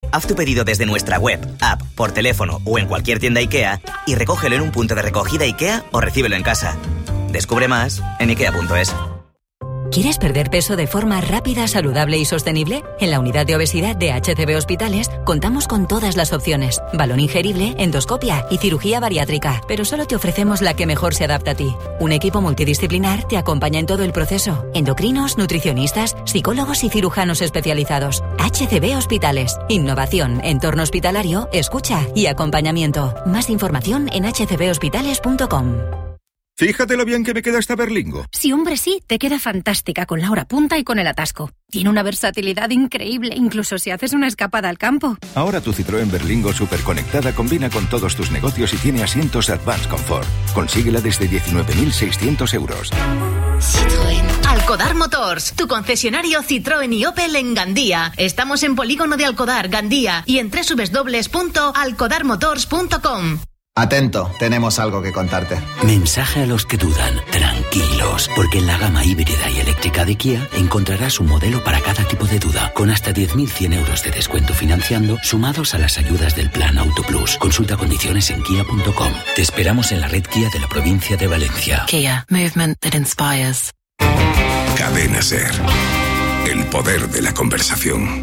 Haz tu pedido desde nuestra web, app, por teléfono o en cualquier tienda IKEA y recógelo en un punto de recogida IKEA o recíbelo en casa. Descubre más en ikea.es. ¿Quieres perder peso de forma rápida, saludable y sostenible? En la unidad de obesidad de HCB Hospitales contamos con todas las opciones. Balón ingerible, endoscopia y cirugía bariátrica. Pero solo te ofrecemos la que mejor se adapta a ti. Un equipo multidisciplinar te acompaña en todo el proceso. Endocrinos, nutricionistas, psicólogos y cirujanos especializados. HCB Hospitales. Innovación, entorno hospitalario, escucha y acompañamiento. Más información en hcbhospitales.com. Fíjate lo bien que me queda esta Berlingo. Sí, hombre, sí, te queda fantástica con la hora punta y con el atasco. Tiene una versatilidad increíble, incluso si haces una escapada al campo. Ahora tu Citroën Berlingo superconectada combina con todos tus negocios y tiene asientos Advanced Comfort. Consíguela desde 19.600 euros. Citroën. Alcodar Motors, tu concesionario Citroën y Opel en Gandía. Estamos en Polígono de Alcodar, Gandía, y en www.alcodarmotors.com. Atento, tenemos algo que contarte. Mensaje a los que dudan. Tranquilos, porque en la gama híbrida y eléctrica de Kia encontrarás un modelo para cada tipo de duda, con hasta 10.100 euros de descuento financiando, sumados a las ayudas del Plan Auto Plus. Consulta condiciones en kia.com. Te esperamos en la red Kia de la provincia de Valencia. Kia, movement that inspires. Cadena SER. El poder de la conversación.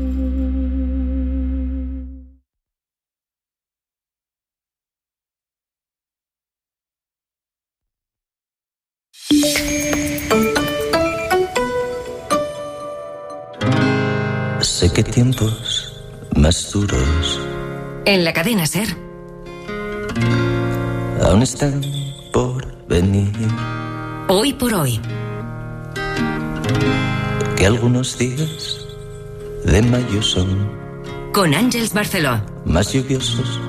Sé que tiempos más duros En la cadena SER. aún están por venir. Hoy por hoy. Que algunos días de mayo son Con Àngels Barceló. más lluviosos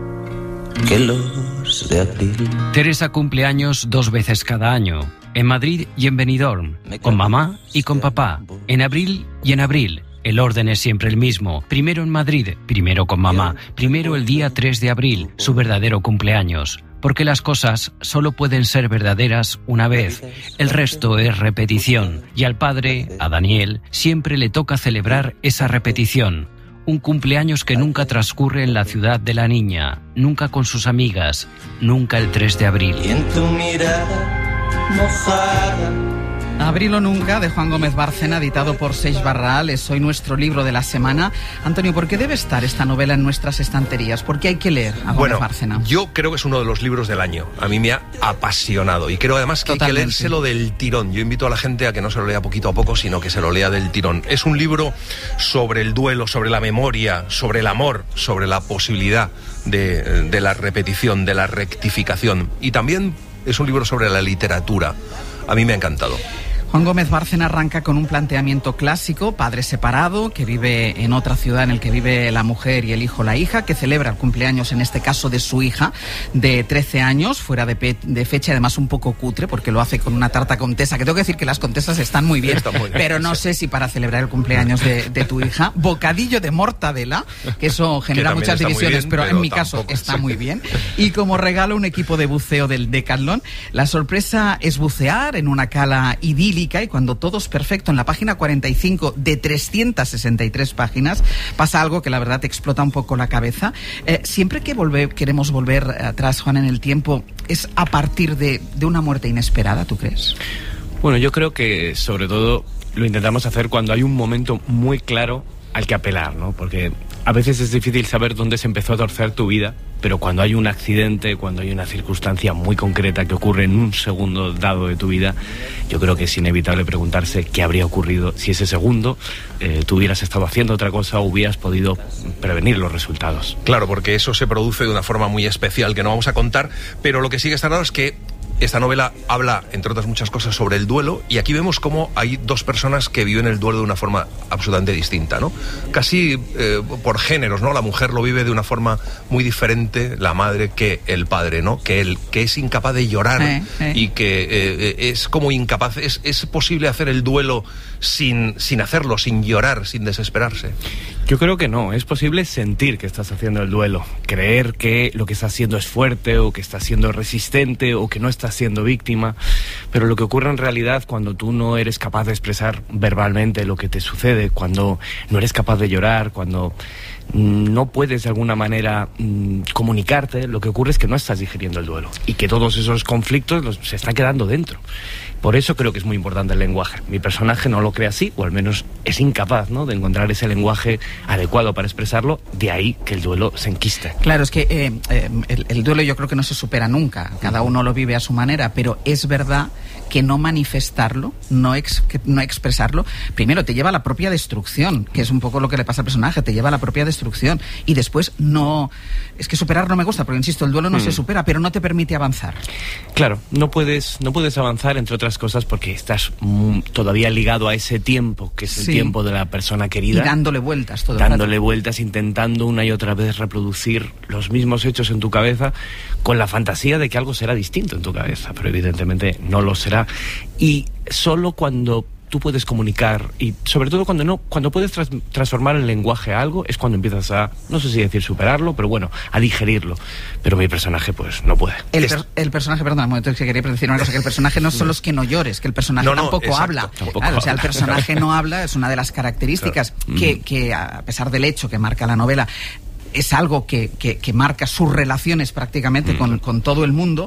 que los de abril. Teresa cumple años 2 veces cada año, en Madrid y en Benidorm, con mamá y con papá, en abril y en abril. El orden es siempre el mismo, primero en Madrid, primero con mamá, primero el día 3 de abril, su verdadero cumpleaños. Porque las cosas solo pueden ser verdaderas una vez, el resto es repetición. Y al padre, a Daniel, siempre le toca celebrar esa repetición. Un cumpleaños que nunca transcurre en la ciudad de la niña, nunca con sus amigas, nunca el 3 de abril. Y en tu mirada mojada. Abril o nunca, de Juan Gómez Bárcena, editado por Seix Barral, es hoy nuestro libro de la semana. Antonio, ¿por qué debe estar esta novela en nuestras estanterías? ¿Por qué hay que leer a Gómez Bárcena? Yo creo que es uno de los libros del año. A mí me ha apasionado y creo además que hay que leérselo del tirón. Yo invito a la gente a que no se lo lea poquito a poco, sino que se lo lea del tirón. Es un libro sobre el duelo, sobre la memoria, sobre el amor, sobre la posibilidad de la repetición, de la rectificación. Y también es un libro sobre la literatura. A mí me ha encantado. Juan Gómez Bárcena arranca con un planteamiento clásico, padre separado, que vive en otra ciudad en el que vive la mujer y el hijo, la hija, que celebra el cumpleaños, en este caso, de su hija, de 13 años, fuera de fecha, además un poco cutre, porque lo hace con una tarta contesa, que tengo que decir que las contesas están muy bien, pero no sé si para celebrar el cumpleaños de tu hija. Bocadillo de mortadela, que eso genera muchas divisiones, bien, pero en mi caso está muy bien. Y como regalo, un equipo de buceo del Decathlon. La sorpresa es bucear en una cala idílica, y cuando todo es perfecto, en la página 45 de 363 páginas, pasa algo que la verdad te explota un poco la cabeza. Siempre que queremos volver atrás, Juan, en el tiempo, ¿es a partir de una muerte inesperada, tú crees? Bueno, yo creo que sobre todo lo intentamos hacer cuando hay un momento muy claro al que apelar, ¿no? Porque a veces es difícil saber dónde se empezó a torcer tu vida, pero cuando hay un accidente, cuando hay una circunstancia muy concreta que ocurre en un segundo dado de tu vida, yo creo que es inevitable preguntarse qué habría ocurrido si ese segundo tú hubieras estado haciendo otra cosa o hubieras podido prevenir los resultados. Claro, porque eso se produce de una forma muy especial que no vamos a contar, pero lo que sí que está claro es que esta novela habla, entre otras muchas cosas, sobre el duelo, y aquí vemos cómo hay dos personas que viven el duelo de una forma absolutamente distinta, ¿no? Casi por géneros, ¿no? La mujer lo vive de una forma muy diferente, la madre, que el padre, ¿no? Que es incapaz de llorar y que es como incapaz. ¿Es posible hacer el duelo sin hacerlo, sin llorar, sin desesperarse? Yo creo que no. Es posible sentir que estás haciendo el duelo, creer que lo que estás haciendo es fuerte o que estás siendo resistente o que no estás siendo víctima, pero lo que ocurre en realidad cuando tú no eres capaz de expresar verbalmente lo que te sucede, cuando no eres capaz de llorar, cuando no puedes de alguna manera comunicarte, lo que ocurre es que no estás digiriendo el duelo y que todos esos conflictos se están quedando dentro. Por eso creo que es muy importante el lenguaje. Mi personaje no lo cree así, o al menos es incapaz, ¿no?, de encontrar ese lenguaje adecuado para expresarlo, de ahí que el duelo se enquiste. Claro, es que el duelo yo creo que no se supera nunca, cada uno lo vive a su manera, pero es verdad que no manifestarlo, no expresarlo, primero te lleva a la propia destrucción, que es un poco lo que le pasa al personaje, te lleva a la propia destrucción, y después no... Es que superar no me gusta, porque insisto, el duelo no se supera, pero no te permite avanzar. Claro, no puedes avanzar, entre otras cosas, porque estás todavía ligado a ese tiempo, que es el tiempo de la persona querida. Y dándole vueltas todo dándole vueltas, intentando una y otra vez reproducir los mismos hechos en tu cabeza, con la fantasía de que algo será distinto en tu cabeza, pero evidentemente no lo será. Y solo cuando tú puedes comunicar, y sobre todo cuando puedes transformar el lenguaje a algo, es cuando empiezas a, no sé si decir superarlo, pero bueno, a digerirlo. Pero mi personaje pues no puede. El personaje, perdón, un momento, que quería decir una cosa, que el personaje no son los que no llores, que el personaje tampoco habla. Claro, o sea, el personaje no habla, es una de las características que a pesar del hecho que marca la novela, es algo que marca sus relaciones prácticamente con todo el mundo.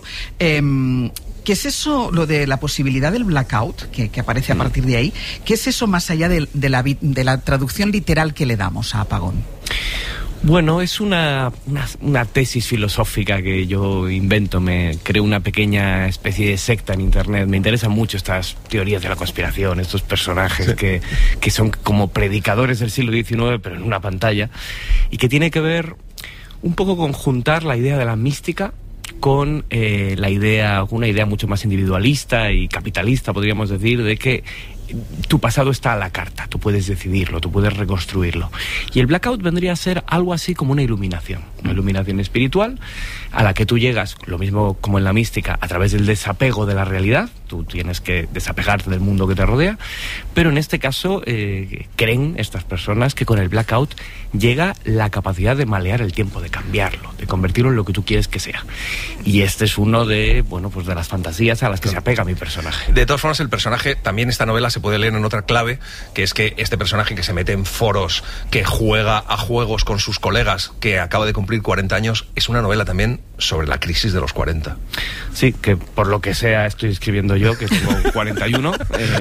¿Qué es eso, lo de la posibilidad del blackout, que aparece a partir de ahí? ¿Qué es eso más allá de la traducción literal que le damos a apagón? Bueno, es una tesis filosófica que yo invento. Me creo una pequeña especie de secta en internet. Me interesan mucho estas teorías de la conspiración, estos personajes que son como predicadores del siglo XIX, pero en una pantalla, y que tiene que ver un poco con juntar la idea de la mística con una idea mucho más individualista y capitalista, podríamos decir, de que tu pasado está a la carta, tú puedes decidirlo, tú puedes reconstruirlo. Y el blackout vendría a ser algo así como una iluminación espiritual, a la que tú llegas, lo mismo como en la mística, a través del desapego de la realidad. Tú tienes que desapegarte del mundo que te rodea, pero en este caso creen estas personas que con el blackout llega la capacidad de malear el tiempo, de cambiarlo, de convertirlo en lo que tú quieres que sea. Y este es uno de las fantasías a las que se apega mi personaje. De todas formas, el personaje, también esta novela se puede leer en otra clave, que es que este personaje que se mete en foros, que juega a juegos con sus colegas, que acaba de cumplir 40 años, es una novela también sobre la crisis de los 40. Sí, que por lo que sea estoy escribiendo yo, que tengo 41.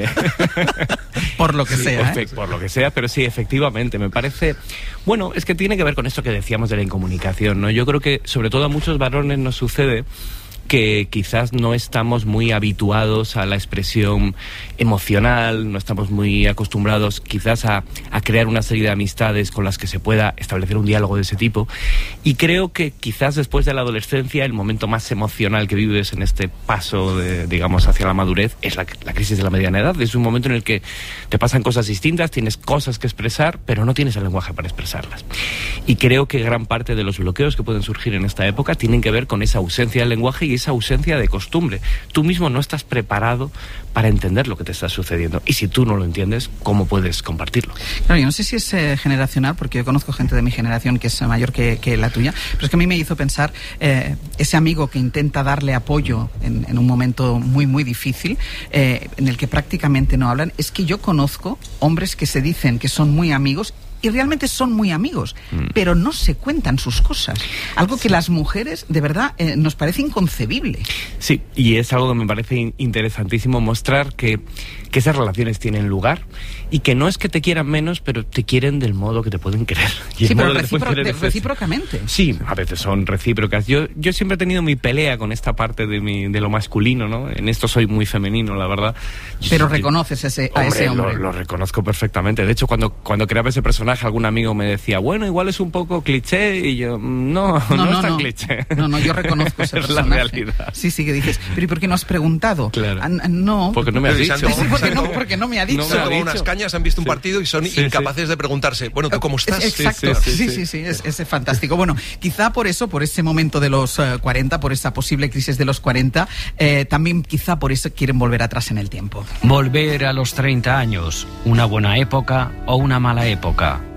Por lo que sea. Por lo que sea, pero sí, efectivamente, me parece... Bueno, es que tiene que ver con esto que decíamos de la incomunicación, ¿no? Yo creo que sobre todo a muchos varones nos sucede que quizás no estamos muy habituados a la expresión emocional, no estamos muy acostumbrados quizás a crear una serie de amistades con las que se pueda establecer un diálogo de ese tipo, y creo que quizás después de la adolescencia el momento más emocional que vives en este paso digamos hacia la madurez es la crisis de la mediana edad. Es un momento en el que te pasan cosas distintas, tienes cosas que expresar, pero no tienes el lenguaje para expresarlas, y creo que gran parte de los bloqueos que pueden surgir en esta época tienen que ver con esa ausencia del lenguaje y esa ausencia de costumbre. Tú mismo no estás preparado para entender lo que te está sucediendo, y si tú no lo entiendes, ¿cómo puedes compartirlo? Claro, yo no sé si es generacional, porque yo conozco gente de mi generación que es mayor que la tuya, pero es que a mí me hizo pensar ese amigo que intenta darle apoyo en un momento muy muy difícil, en el que prácticamente no hablan. Es que yo conozco hombres que se dicen que son muy amigos y realmente son muy amigos, pero no se cuentan sus cosas. Algo que las mujeres, de verdad, nos parece inconcebible. Sí, y es algo que me parece interesantísimo mostrar que esas relaciones tienen lugar y que no es que te quieran menos, pero te quieren del modo que te pueden querer. Y sí, pero recíprocamente. Sí, a veces son recíprocas. Yo siempre he tenido mi pelea con esta parte de lo masculino, ¿no? En esto soy muy femenino, la verdad. Pero reconoces a ese hombre. Lo reconozco perfectamente. De hecho, cuando creaba ese personaje, algún amigo me decía, bueno, igual es un poco cliché, y yo, no es tan cliché. No, yo reconozco ese personaje. Es la realidad. Sí, que dices, pero ¿y por qué no has preguntado? Claro. No. Porque no me has dicho. Porque no me ha dicho. Se han tomado unas cañas, han visto un partido y son incapaces de preguntarse, bueno, ¿tú cómo estás? Exacto. Sí, es fantástico. Bueno, quizá por ese momento de los 40, por esa posible crisis de los 40, también quizá por eso quieren volver atrás en el tiempo. Volver a los 30 años, una buena época o una mala época.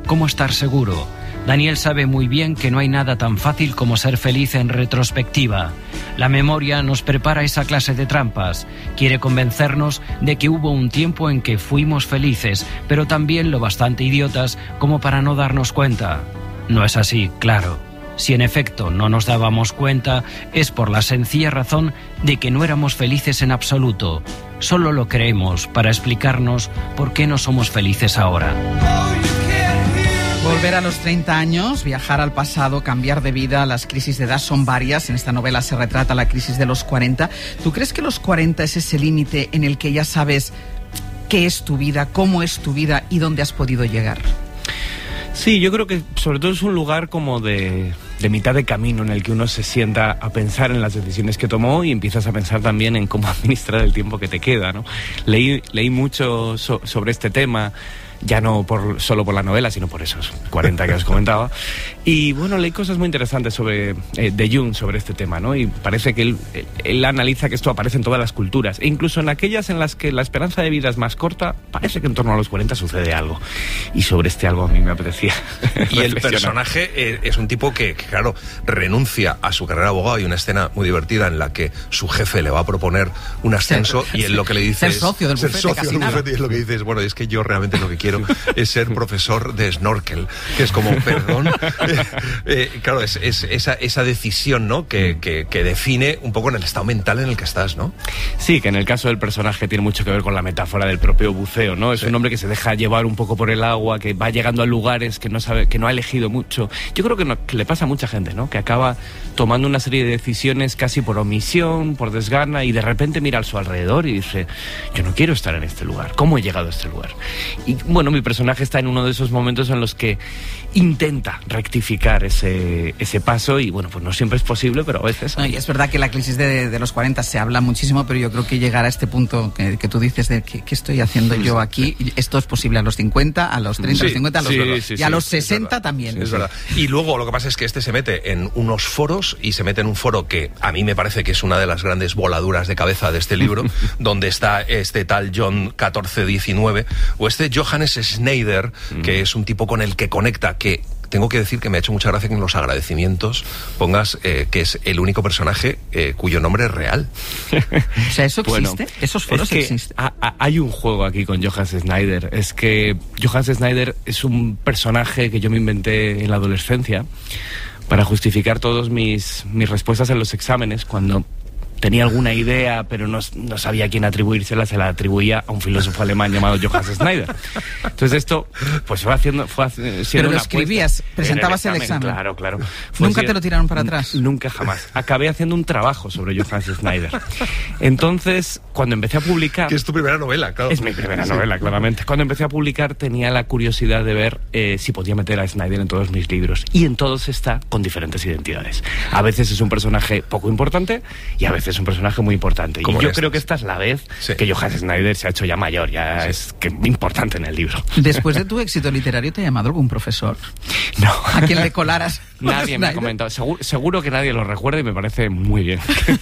¿Cómo estar seguro? Daniel sabe muy bien que no hay nada tan fácil como ser feliz en retrospectiva. La memoria nos prepara esa clase de trampas. Quiere convencernos de que hubo un tiempo en que fuimos felices, pero también lo bastante idiotas como para no darnos cuenta. No es así, claro. Si en efecto no nos dábamos cuenta, es por la sencilla razón de que no éramos felices en absoluto. Solo lo creemos para explicarnos por qué no somos felices ahora. Volver a los 30 años, viajar al pasado, cambiar de vida, las crisis de edad son varias. En esta novela se retrata la crisis de los 40. ¿Tú crees que los 40 es ese límite en el que ya sabes qué es tu vida, cómo es tu vida y dónde has podido llegar? Sí, yo creo que sobre todo es un lugar como de mitad de camino en el que uno se sienta a pensar en las decisiones que tomó y empiezas a pensar también en cómo administrar el tiempo que te queda, ¿no? Leí mucho sobre este tema, ya no solo por la novela, sino por esos 40 que os comentaba. Y bueno, leí cosas muy interesantes de Jung sobre este tema, ¿no? Y parece que él analiza que esto aparece en todas las culturas, e incluso en aquellas en las que la esperanza de vida es más corta, parece que en torno a los 40 sucede algo. Y sobre este algo a mí me apetecía Y el personaje es un tipo que, claro, renuncia a su carrera de abogado. Hay una escena muy divertida en la que su jefe le va a proponer un ascenso y él lo que le dice es... Ser socio del bufete, y es lo que dice es, bueno, es que yo realmente lo que quiero es ser profesor de snorkel, que es como, perdón, claro, es esa decisión, ¿no? Que define un poco en el estado mental en el que estás, ¿no? Sí, que en el caso del personaje tiene mucho que ver con la metáfora del propio buceo, ¿no? Es un hombre que se deja llevar un poco por el agua, que va llegando a lugares que no sabe, que no ha elegido mucho. Yo creo que le pasa a mucha gente, ¿no? Que acaba tomando una serie de decisiones casi por omisión, por desgana, y de repente mira a su alrededor y dice, yo no quiero estar en este lugar, ¿cómo he llegado a este lugar? Y bueno, mi personaje está en uno de esos momentos en los que intenta rectificar ese paso y bueno, pues no siempre es posible, pero a veces... No, y es verdad que la crisis de los 40 se habla muchísimo, pero yo creo que llegar a este punto que tú dices de ¿qué estoy haciendo yo aquí? Esto es posible a los 50, a los 30, a los 50, a los 60 también. Es verdad. Y luego lo que pasa es que se mete en unos foros y se mete en un foro que a mí me parece que es una de las grandes voladuras de cabeza de este libro, donde está este tal John 1419 o este Johannes Schneider, que es un tipo con el que conecta, que tengo que decir que me ha hecho mucha gracia que en los agradecimientos pongas que es el único personaje cuyo nombre es real. O sea, ¿eso existe? Bueno, ¿esos foros existen? Hay un juego aquí con Johannes Schneider. Es que Johannes Schneider es un personaje que yo me inventé en la adolescencia para justificar todas mis respuestas en los exámenes. Cuando tenía alguna idea, pero no sabía a quién atribuírsela, se la atribuía a un filósofo alemán llamado Johannes Schneider. Entonces esto pues fue siendo pero lo escribías, presentabas el examen. Claro. ¿Nunca te lo tiraron para atrás? Nunca, jamás. Acabé haciendo un trabajo sobre Johannes Schneider. Entonces, cuando empecé a publicar... Que es tu primera novela, claro. Es mi primera novela, claramente. Cuando empecé a publicar tenía la curiosidad de ver si podía meter a Schneider en todos mis libros. Y en todos está con diferentes identidades. A veces es un personaje poco importante y a veces es un personaje muy importante. Y yo creo que esta es la vez que Johannes Schneider se ha hecho ya mayor, ya es importante en el libro. Después de tu éxito literario, ¿te ha llamado algún profesor? No. ¿A quién le colaras? Nadie me ha comentado. Seguro que nadie lo recuerda y me parece muy bien.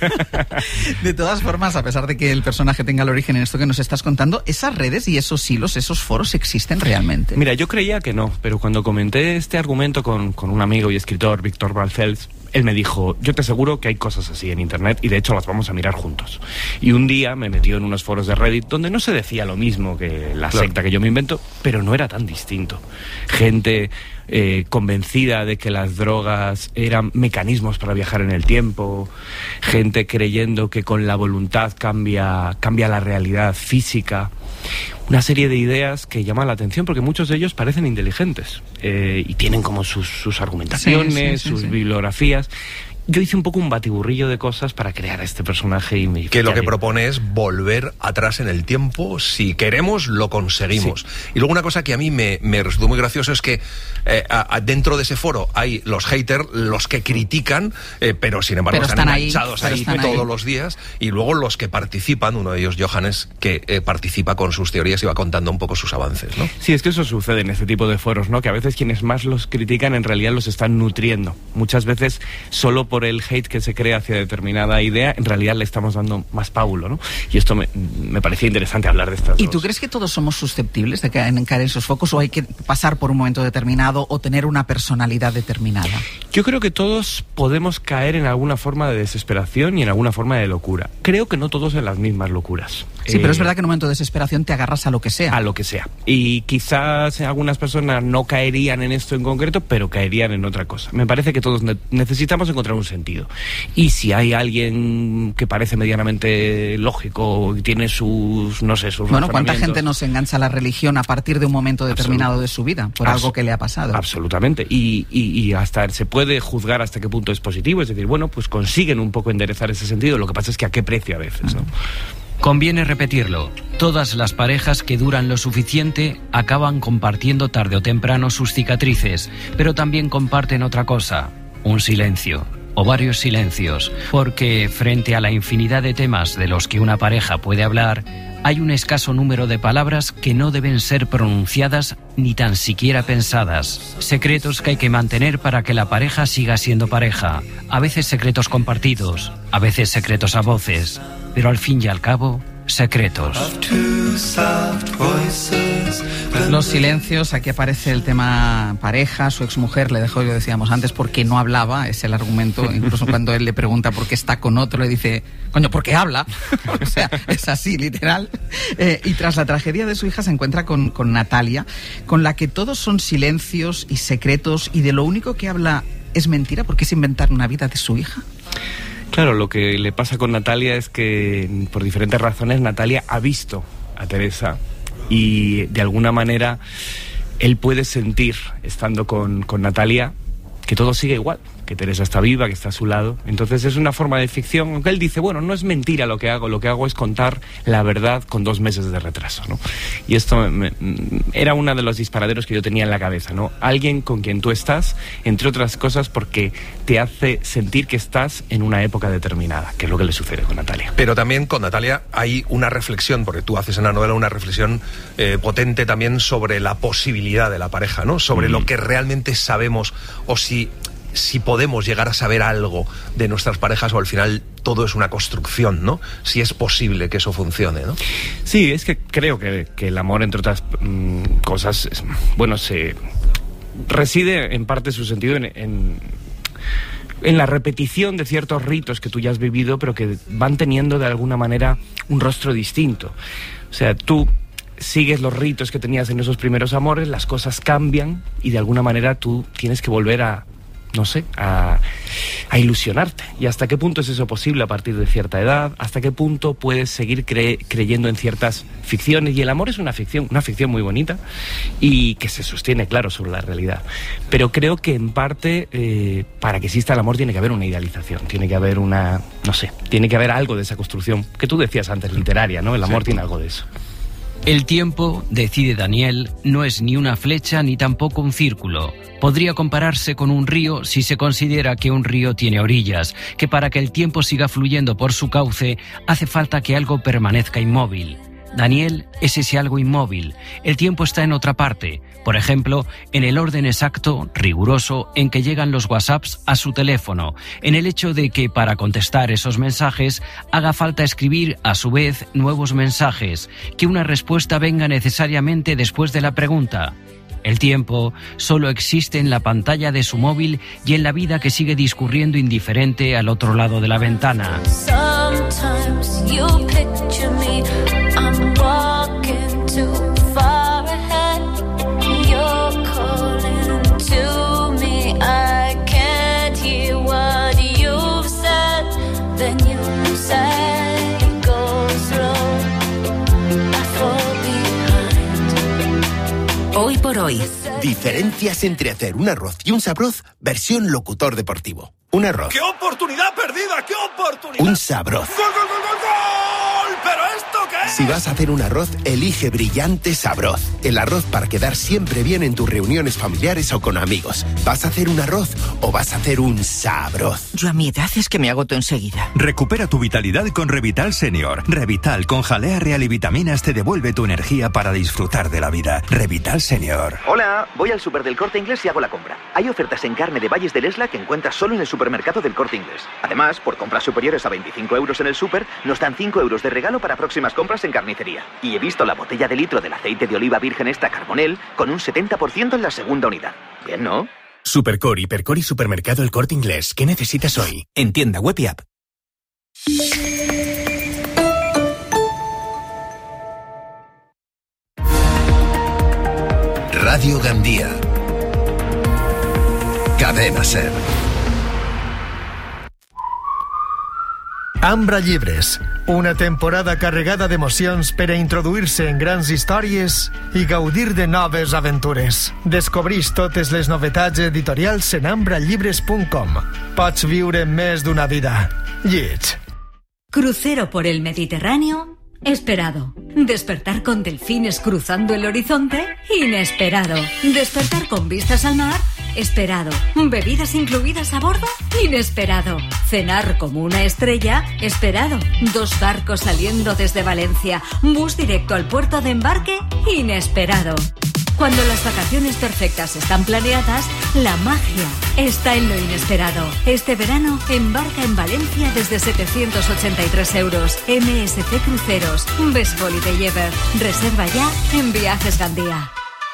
De todas formas, a pesar de que el personaje tenga el origen en esto que nos estás contando, ¿esas redes y esos hilos, esos foros existen realmente? Mira, yo creía que no, pero cuando comenté este argumento con un amigo y escritor, Víctor Balcells, él me dijo, yo te aseguro que hay cosas así en internet y de hecho las vamos a mirar juntos. Y un día me metió en unos foros de Reddit donde no se decía lo mismo que la secta que yo me invento, pero no era tan distinto. Gente convencida de que las drogas eran mecanismos para viajar en el tiempo, gente creyendo que con la voluntad cambia la realidad física. Una serie de ideas que llaman la atención porque muchos de ellos parecen inteligentes y tienen como sus argumentaciones, sus bibliografías. Yo hice un poco un batiburrillo de cosas para crear a este personaje y que lo que propone es volver atrás en el tiempo. Si queremos, lo conseguimos. Sí. Y luego una cosa que a mí me resultó muy gracioso es que dentro de ese foro hay los haters, los que critican, pero sin embargo están enganchados ahí todos los días, y luego los que participan, uno de ellos Johannes, que participa con sus teorías y va contando un poco sus avances, ¿no? Sí, es que eso sucede en este tipo de foros, ¿no? Que a veces quienes más los critican en realidad los están nutriendo. Muchas veces solo por el hate que se crea hacia determinada idea, en realidad le estamos dando más pábulo, ¿no? Y esto me parecía interesante hablar de estas ¿Y tú crees que todos somos susceptibles de caer en esos focos, o hay que pasar por un momento determinado o tener una personalidad determinada? Yo creo que todos podemos caer en alguna forma de desesperación y en alguna forma de locura. Creo que no todos en las mismas locuras. Sí, pero es verdad que en un momento de desesperación te agarras a lo que sea. A lo que sea. Y quizás algunas personas no caerían en esto en concreto, pero caerían en otra cosa. Me parece que todos necesitamos encontrar un sentido. Y si hay alguien que parece medianamente lógico y tiene sus, no sé, sus Bueno, ¿cuánta gente no se engancha a la religión a partir de un momento determinado de su vida? Por algo que le ha pasado. Absolutamente. Y hasta se puede juzgar hasta qué punto es positivo. Es decir, bueno, pues consiguen un poco enderezar ese sentido. Lo que pasa es que a qué precio a veces, ¿no? Conviene repetirlo, todas las parejas que duran lo suficiente acaban compartiendo tarde o temprano sus cicatrices, pero también comparten otra cosa, un silencio, o varios silencios, porque frente a la infinidad de temas de los que una pareja puede hablar, hay un escaso número de palabras que no deben ser pronunciadas ni tan siquiera pensadas. Secretos que hay que mantener para que la pareja siga siendo pareja. A veces secretos compartidos, a veces secretos a voces, pero al fin y al cabo, secretos. Los silencios, aquí aparece el tema pareja, su exmujer le dejó, lo decíamos antes, porque no hablaba, es el argumento, incluso cuando él le pregunta por qué está con otro, le dice, coño, porque habla, o sea, es así, literal. Y tras la tragedia de su hija se encuentra con Natalia, con la que todos son silencios y secretos, y de lo único que habla es mentira, porque es inventar una vida de su hija. Claro, lo que le pasa con Natalia es que, por diferentes razones, Natalia ha visto a Teresa y, de alguna manera, él puede sentir, estando con Natalia, que todo sigue igual, que Teresa está viva, que está a su lado. Entonces es una forma de ficción, aunque él dice, bueno, no es mentira lo que hago es contar la verdad con 2 meses de retraso, ¿no? Y esto era uno de los disparaderos que yo tenía en la cabeza, ¿no? Alguien con quien tú estás, entre otras cosas, porque te hace sentir que estás en una época determinada, que es lo que le sucede con Natalia. Pero también con Natalia hay una reflexión, porque tú haces en la novela una reflexión potente también sobre la posibilidad de la pareja, ¿no? Sobre lo que realmente sabemos, o si podemos llegar a saber algo de nuestras parejas, o al final todo es una construcción, ¿no? Si es posible que eso funcione, ¿no? Sí, es que creo que el amor, entre otras cosas, bueno, se reside en parte su sentido en la repetición de ciertos ritos que tú ya has vivido, pero que van teniendo de alguna manera un rostro distinto. O sea, tú sigues los ritos que tenías en esos primeros amores, las cosas cambian y de alguna manera tú tienes que volver a ilusionarte. ¿Y hasta qué punto es eso posible a partir de cierta edad? ¿Hasta qué punto puedes seguir creyendo en ciertas ficciones? Y el amor es una ficción muy bonita y que se sostiene, claro, sobre la realidad. Pero creo que en parte, para que exista el amor tiene que haber una idealización, tiene que haber tiene que haber algo de esa construcción que tú decías antes, literaria, ¿no? El amor tiene algo de eso. El tiempo, decide Daniel, no es ni una flecha ni tampoco un círculo. Podría compararse con un río si se considera que un río tiene orillas, que para que el tiempo siga fluyendo por su cauce hace falta que algo permanezca inmóvil. Daniel es ese algo inmóvil. El tiempo está en otra parte. Por ejemplo, en el orden exacto, riguroso, en que llegan los WhatsApps a su teléfono. En el hecho de que para contestar esos mensajes haga falta escribir a su vez nuevos mensajes. Que una respuesta venga necesariamente después de la pregunta. El tiempo solo existe en la pantalla de su móvil y en la vida que sigue discurriendo indiferente al otro lado de la ventana. Hoy por hoy. Diferencias entre hacer un arroz y un sabroz, versión locutor deportivo. Un arroz. ¡Qué oportunidad perdida! ¡Qué oportunidad! Un sabroz. ¡Gol, gol, gol, gol, gol! ¿Pero esto qué es? Si vas a hacer un arroz, elige Brillante Sabroz. El arroz para quedar siempre bien en tus reuniones familiares o con amigos. ¿Vas a hacer un arroz o vas a hacer un sabroz? Yo a mi edad es que me agoto enseguida. Recupera tu vitalidad con Revital Senior. Revital con jalea real y vitaminas te devuelve tu energía para disfrutar de la vida. Revital Senior. Hola, voy al súper del Corte Inglés y hago la compra. Hay ofertas en carne de Valles del Esla que encuentras solo en el supermercado del Corte Inglés. Además, por compras superiores a 25 euros en el súper, nos dan 5 euros de regalo para próximas compras en carnicería. Y he visto la botella de litro del aceite de oliva virgen extra Carbonell con un 70% en la segunda unidad. Bien, ¿no? Supercore, Hipercore y Supermercado El Corte Inglés. ¿Qué necesitas hoy? En tienda web y app. Radio Gandía. Cadena SER. Ambra Llibres, una temporada carregada d'emocions per a introduir-se en grans històries i gaudir de noves aventures. Descobreix totes les novetats editorials en ambrallibres.com. Pots viure més d'una vida. Lleig. Crucero por el Mediterráneo, esperado. Despertar con delfines cruzando el horizonte, inesperado. Despertar con vistas al mar, esperado. Bebidas incluidas a bordo, inesperado. Cenar como una estrella, esperado. 2 barcos saliendo desde Valencia. Bus directo al puerto de embarque, inesperado. Cuando las vacaciones perfectas están planeadas, la magia está en lo inesperado. Este verano embarca en Valencia desde 783 euros. MSC Cruceros. Best Holiday Ever. Reserva ya en Viajes Gandía.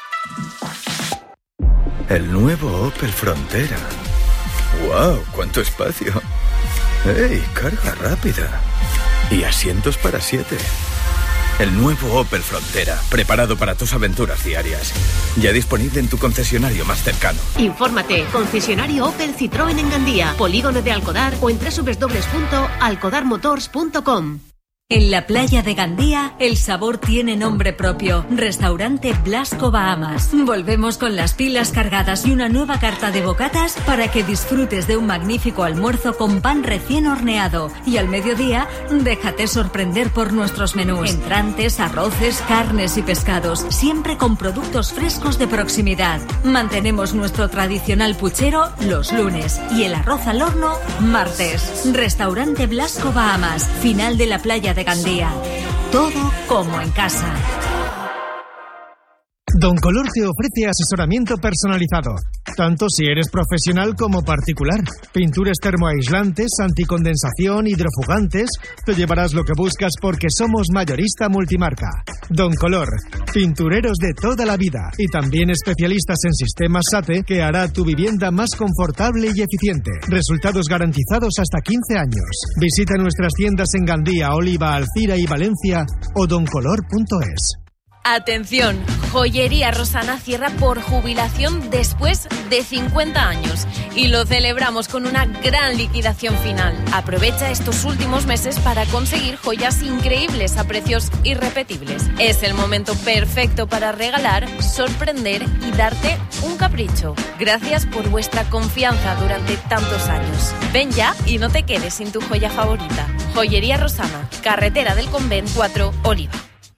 El nuevo Opel Frontera. ¡Wow! ¡Cuánto espacio! ¡Ey! Carga rápida. Y asientos para 7. El nuevo Opel Frontera, preparado para tus aventuras diarias. Ya disponible en tu concesionario más cercano. Infórmate, concesionario Opel Citroën en Gandía, Polígono de Alcodar o en www.alcodarmotors.com. En la playa de Gandía, el sabor tiene nombre propio. Restaurante Blasco Bahamas. Volvemos con las pilas cargadas y una nueva carta de bocatas para que disfrutes de un magnífico almuerzo con pan recién horneado. Y al mediodía, déjate sorprender por nuestros menús. Entrantes, arroces, carnes y pescados. Siempre con productos frescos de proximidad. Mantenemos nuestro tradicional puchero los lunes y el arroz al horno martes. Restaurante Blasco Bahamas. Final de la playa de Gandía. Todo como en casa. Don Color te ofrece asesoramiento personalizado, tanto si eres profesional como particular. Pinturas termoaislantes, anticondensación, hidrofugantes. Te llevarás lo que buscas porque somos mayorista multimarca. Don Color, pintureros de toda la vida y también especialistas en sistemas SATE que hará tu vivienda más confortable y eficiente. Resultados garantizados hasta 15 años. Visita nuestras tiendas en Gandía, Oliva, Alcira y Valencia o doncolor.es. Atención, Joyería Rosana cierra por jubilación después de 50 años y lo celebramos con una gran liquidación final. Aprovecha estos últimos meses para conseguir joyas increíbles a precios irrepetibles. Es el momento perfecto para regalar, sorprender y darte un capricho. Gracias por vuestra confianza durante tantos años. Ven ya y no te quedes sin tu joya favorita. Joyería Rosana, Carretera del Convent 4, Oliva.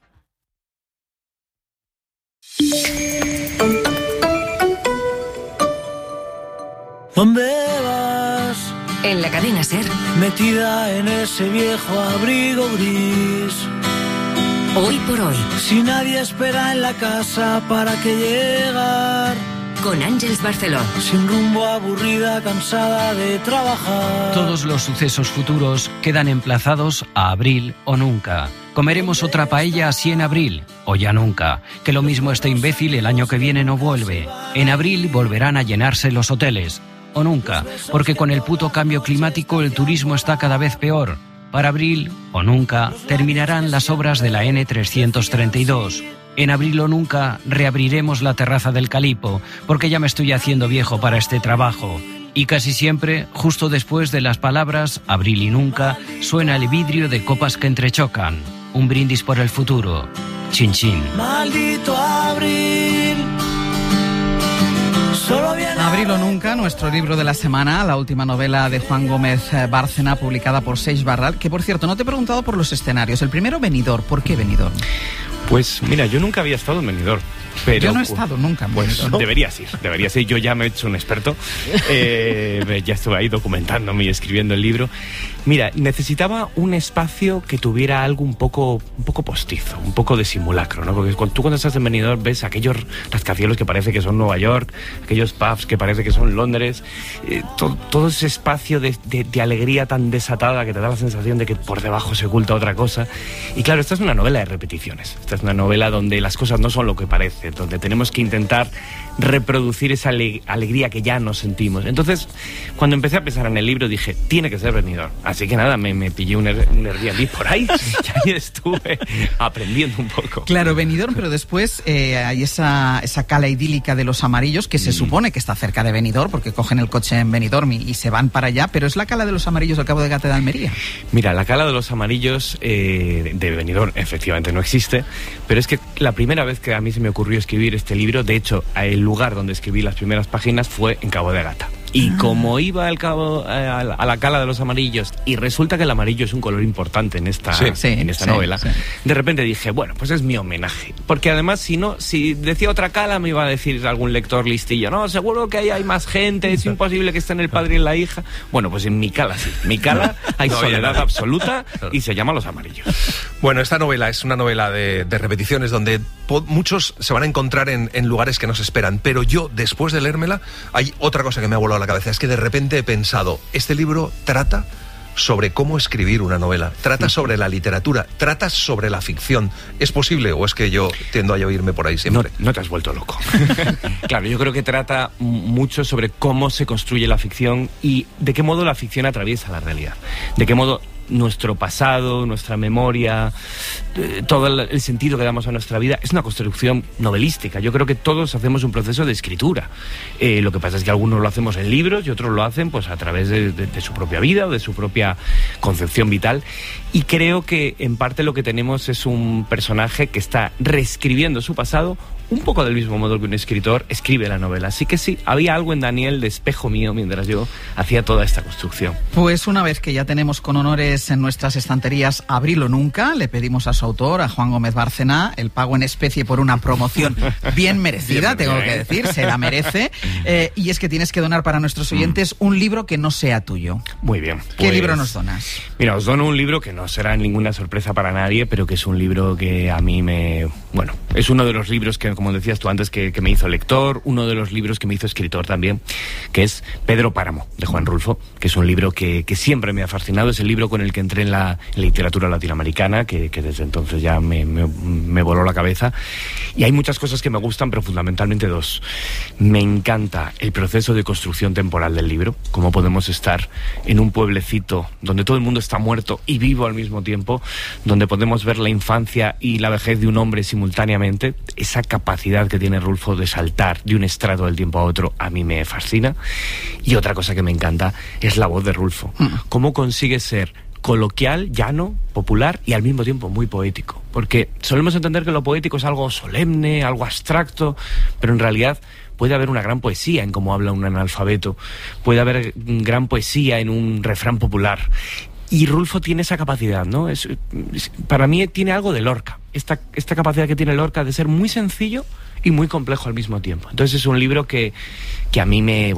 ¿Dónde vas? En la cadena SER. Metida en ese viejo abrigo gris. Hoy por hoy. Si nadie espera en la casa para que llegar. Con Ángeles Barceló. Sin rumbo, aburrida, cansada de trabajar. Todos los sucesos futuros quedan emplazados a abril o nunca. Comeremos otra paella así en abril, o ya nunca. Que lo mismo este imbécil el año que viene no vuelve. En abril volverán a llenarse los hoteles, o nunca, porque con el puto cambio climático el turismo está cada vez peor. Para abril, o nunca, terminarán las obras de la N332. En abril o nunca reabriremos la terraza del Calipo, porque ya me estoy haciendo viejo para este trabajo. Y casi siempre, justo después de las palabras abril y nunca, suena el vidrio de copas que entrechocan. Un brindis por el futuro. Chin chin. Maldito abril. Abril o nunca, nuestro libro de la semana, la última novela de Juan Gómez Bárcena, publicada por Seix Barral, que por cierto, no te he preguntado por los escenarios. El primero, Benidorm. ¿Por qué Benidorm? Pues mira, yo nunca había estado en Benidorm. Pero, yo no he estado nunca. Pues deberías ir. Yo ya me he hecho un experto. Ya estuve ahí documentándome y escribiendo el libro. Mira, necesitaba un espacio que tuviera algo un poco postizo, un poco de simulacro, ¿no? Porque cuando estás en Benidorm ves aquellos rascacielos que parece que son Nueva York, aquellos pubs que parece que son Londres, todo ese espacio de alegría tan desatada que te da la sensación de que por debajo se oculta otra cosa. Y claro, esta es una novela de repeticiones. Esta es una novela donde las cosas no son lo que parece, donde tenemos que intentar reproducir esa alegría que ya no sentimos. Entonces, cuando empecé a pensar en el libro, dije, tiene que ser Benidorm. Así que nada, me pillé un Airbnb por ahí y ahí estuve aprendiendo un poco. Claro, Benidorm, pero después hay esa cala idílica de Los Amarillos, que se supone que está cerca de Benidorm, porque cogen el coche en Benidorm y se van para allá, pero es la cala de Los Amarillos al Cabo de Gata de Almería. Mira, la cala de Los Amarillos de Benidorm efectivamente no existe, pero es que la primera vez que a mí se me ocurrió escribir este libro, de hecho, el lugar donde escribí las primeras páginas fue en Cabo de Gata. Y como iba a la cala de Los Amarillos, y resulta que el amarillo es un color importante en esta novela, de repente dije, bueno, pues es mi homenaje. Porque además, si decía otra cala, me iba a decir algún lector listillo, no, seguro que ahí hay más gente, es imposible que estén el padre y la hija. Bueno, pues en mi cala sí. Mi cala hay soledad absoluta y se llama Los Amarillos. Bueno, esta novela es una novela de repeticiones donde muchos se van a encontrar en lugares que no se esperan. Pero yo, después de leérmela, hay otra cosa que me ha volado la cabeza. Es que de repente he pensado, este libro trata sobre cómo escribir una novela, trata sobre la literatura, trata sobre la ficción. ¿Es posible o es que yo tiendo a irme por ahí siempre? No te has vuelto loco. Claro, yo creo que trata mucho sobre cómo se construye la ficción y de qué modo la ficción atraviesa la realidad. De qué modo nuestro pasado, nuestra memoria, todo el sentido que damos a nuestra vida es una construcción novelística. Yo creo que todos hacemos un proceso de escritura. Lo que pasa es que algunos lo hacemos en libros y otros lo hacen pues a través de su propia vida o de su propia concepción vital. Y creo que en parte lo que tenemos es un personaje que está reescribiendo su pasado un poco del mismo modo que un escritor escribe la novela. Así que sí, había algo en Daniel de espejo mío mientras yo hacía toda esta construcción. Pues una vez que ya tenemos con honores en nuestras estanterías Abril o nunca, le pedimos a su autor, a Juan Gómez Bárcena, el pago en especie por una promoción bien merecida, tengo que decir, se la merece. Y es que tienes que donar para nuestros oyentes un libro que no sea tuyo. Muy bien. ¿Qué libro nos donas? Mira, os dono un libro que no será ninguna sorpresa para nadie, pero que es un libro que a mí es uno de los libros que, como decías tú antes, que me hizo lector, uno de los libros que me hizo escritor también, que es Pedro Páramo, de Juan Rulfo, que es un libro que siempre me ha fascinado. Es el libro con el que entré en la literatura latinoamericana, que desde entonces ya me voló la cabeza. Y hay muchas cosas que me gustan, pero fundamentalmente dos. Me encanta el proceso de construcción temporal del libro, cómo podemos estar en un pueblecito donde todo el mundo está muerto y vivo al mismo tiempo, donde podemos ver la infancia y la vejez de un hombre simultáneamente. Esa capacidad que tiene Rulfo de saltar de un estrato del tiempo a otro a mí me fascina. Y otra cosa que me encanta es la voz de Rulfo. Cómo consigue ser coloquial, llano, popular y al mismo tiempo muy poético. Porque solemos entender que lo poético es algo solemne, algo abstracto, pero en realidad puede haber una gran poesía en cómo habla un analfabeto, puede haber gran poesía en un refrán popular. Y Rulfo tiene esa capacidad, ¿no? Para mí tiene algo de Lorca, esta capacidad que tiene Lorca de ser muy sencillo y muy complejo al mismo tiempo. Entonces es un libro que a mí me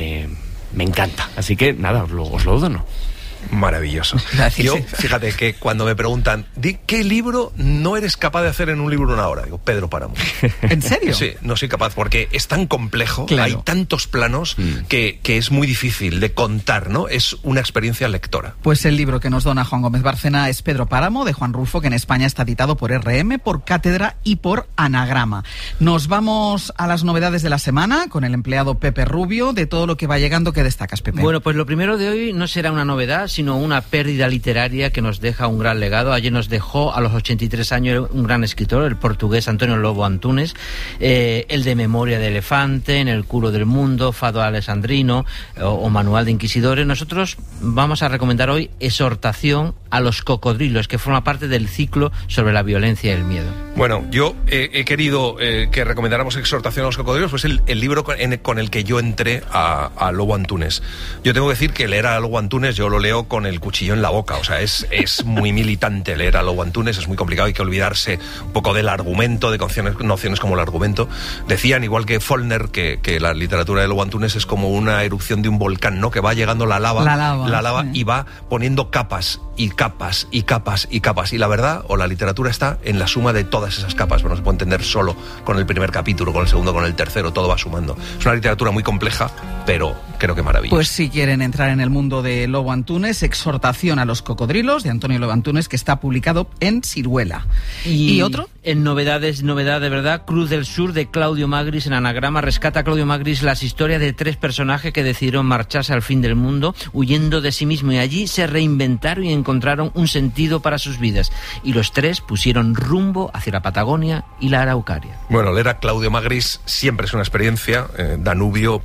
encanta. Así que nada, os lo dono. Maravilloso. Gracias. Yo, fíjate que cuando me preguntan, ¿qué libro no eres capaz de hacer en un libro una hora? Digo, Pedro Páramo. ¿En serio? Sí, no soy capaz, porque es tan complejo, claro. Hay tantos planos que es muy difícil de contar, ¿no? Es una experiencia lectora. Pues el libro que nos dona Juan Gómez Bárcena es Pedro Páramo, de Juan Rulfo, que en España está editado por RM, por Cátedra y por Anagrama. Nos vamos a las novedades de la semana con el empleado Pepe Rubio. De todo lo que va llegando, ¿qué destacas, Pepe? Bueno, pues lo primero de hoy no será una novedad, sino una pérdida literaria que nos deja un gran legado. Ayer nos dejó a los 83 años un gran escritor, el portugués António Lobo Antunes, el de Memoria de Elefante, En el culo del mundo, Fado alessandrino o Manual de Inquisidores. Nosotros vamos a recomendar hoy Exhortación a los cocodrilos, que forma parte del ciclo sobre la violencia y el miedo. Bueno, yo he querido que recomendáramos Exhortación a los cocodrilos, pues el libro con el que yo entré a Lobo Antunes. Yo tengo que decir que leer a Lobo Antunes yo lo leo con el cuchillo en la boca, o sea, es muy militante leer a Lobo Antunes, es muy complicado, hay que olvidarse un poco del argumento, de nociones como el argumento. Decían, igual que Follner, que la literatura de Lobo Antunes es como una erupción de un volcán, ¿no? Que va llegando la lava y va poniendo capas y capas y capas y capas, y la verdad, o la literatura está en la suma de todas esas capas, pero no se puede entender solo con el primer capítulo, con el segundo, con el tercero, todo va sumando. Es una literatura muy compleja, pero creo que maravillosa. Pues si quieren entrar en el mundo de Lobo Antunes, Exhortación a los cocodrilos, de Antonio Lobo Antunes, que está publicado en Siruela. ¿Y otro? En novedad de verdad, Cruz del Sur, de Claudio Magris, en Anagrama, rescata a Claudio Magris las historias de 3 personajes que decidieron marcharse al fin del mundo, huyendo de sí mismo, y allí se reinventaron y encontraron un sentido para sus vidas. Y los 3 pusieron rumbo hacia la Patagonia y la Araucaria. Bueno, leer a Claudio Magris siempre es una experiencia. El Danubio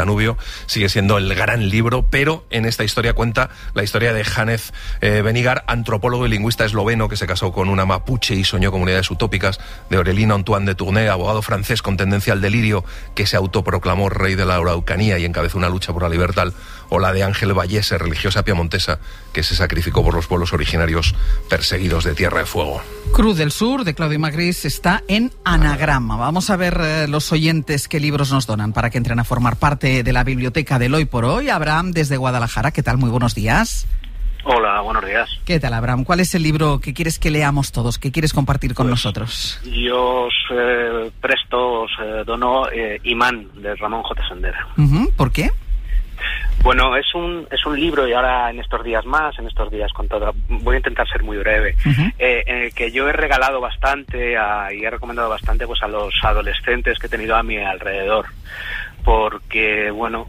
sigue siendo el gran libro, pero en esta historia cuenta la historia de Hannes Benigar, antropólogo y lingüista esloveno que se casó con una mapuche y soñó comunidades utópicas, de Aurelino Antoine de Tournai, abogado francés con tendencia al delirio que se autoproclamó rey de la Araucanía y encabezó una lucha por la libertad, o la de Ángel Vallese, religiosa piamontesa que se sacrificó por los pueblos originarios perseguidos de Tierra de Fuego. Cruz del Sur, de Claudio Magris, está en Anagrama. Vamos a ver los oyentes qué libros nos donan para que entren a formar parte de la biblioteca del Hoy por Hoy. Abraham, desde Guadalajara, ¿qué tal? Muy buenos días. Hola, buenos días. ¿Qué tal, Abraham? ¿Cuál es el libro que quieres que leamos todos, que quieres compartir con nosotros? Yo os dono Imán, de Ramón J. Sender. ¿Por qué? Bueno, es un libro, y ahora en estos días con todo, voy a intentar ser muy breve, que yo he regalado bastante y he recomendado bastante pues a los adolescentes que he tenido a mi alrededor. Porque, bueno,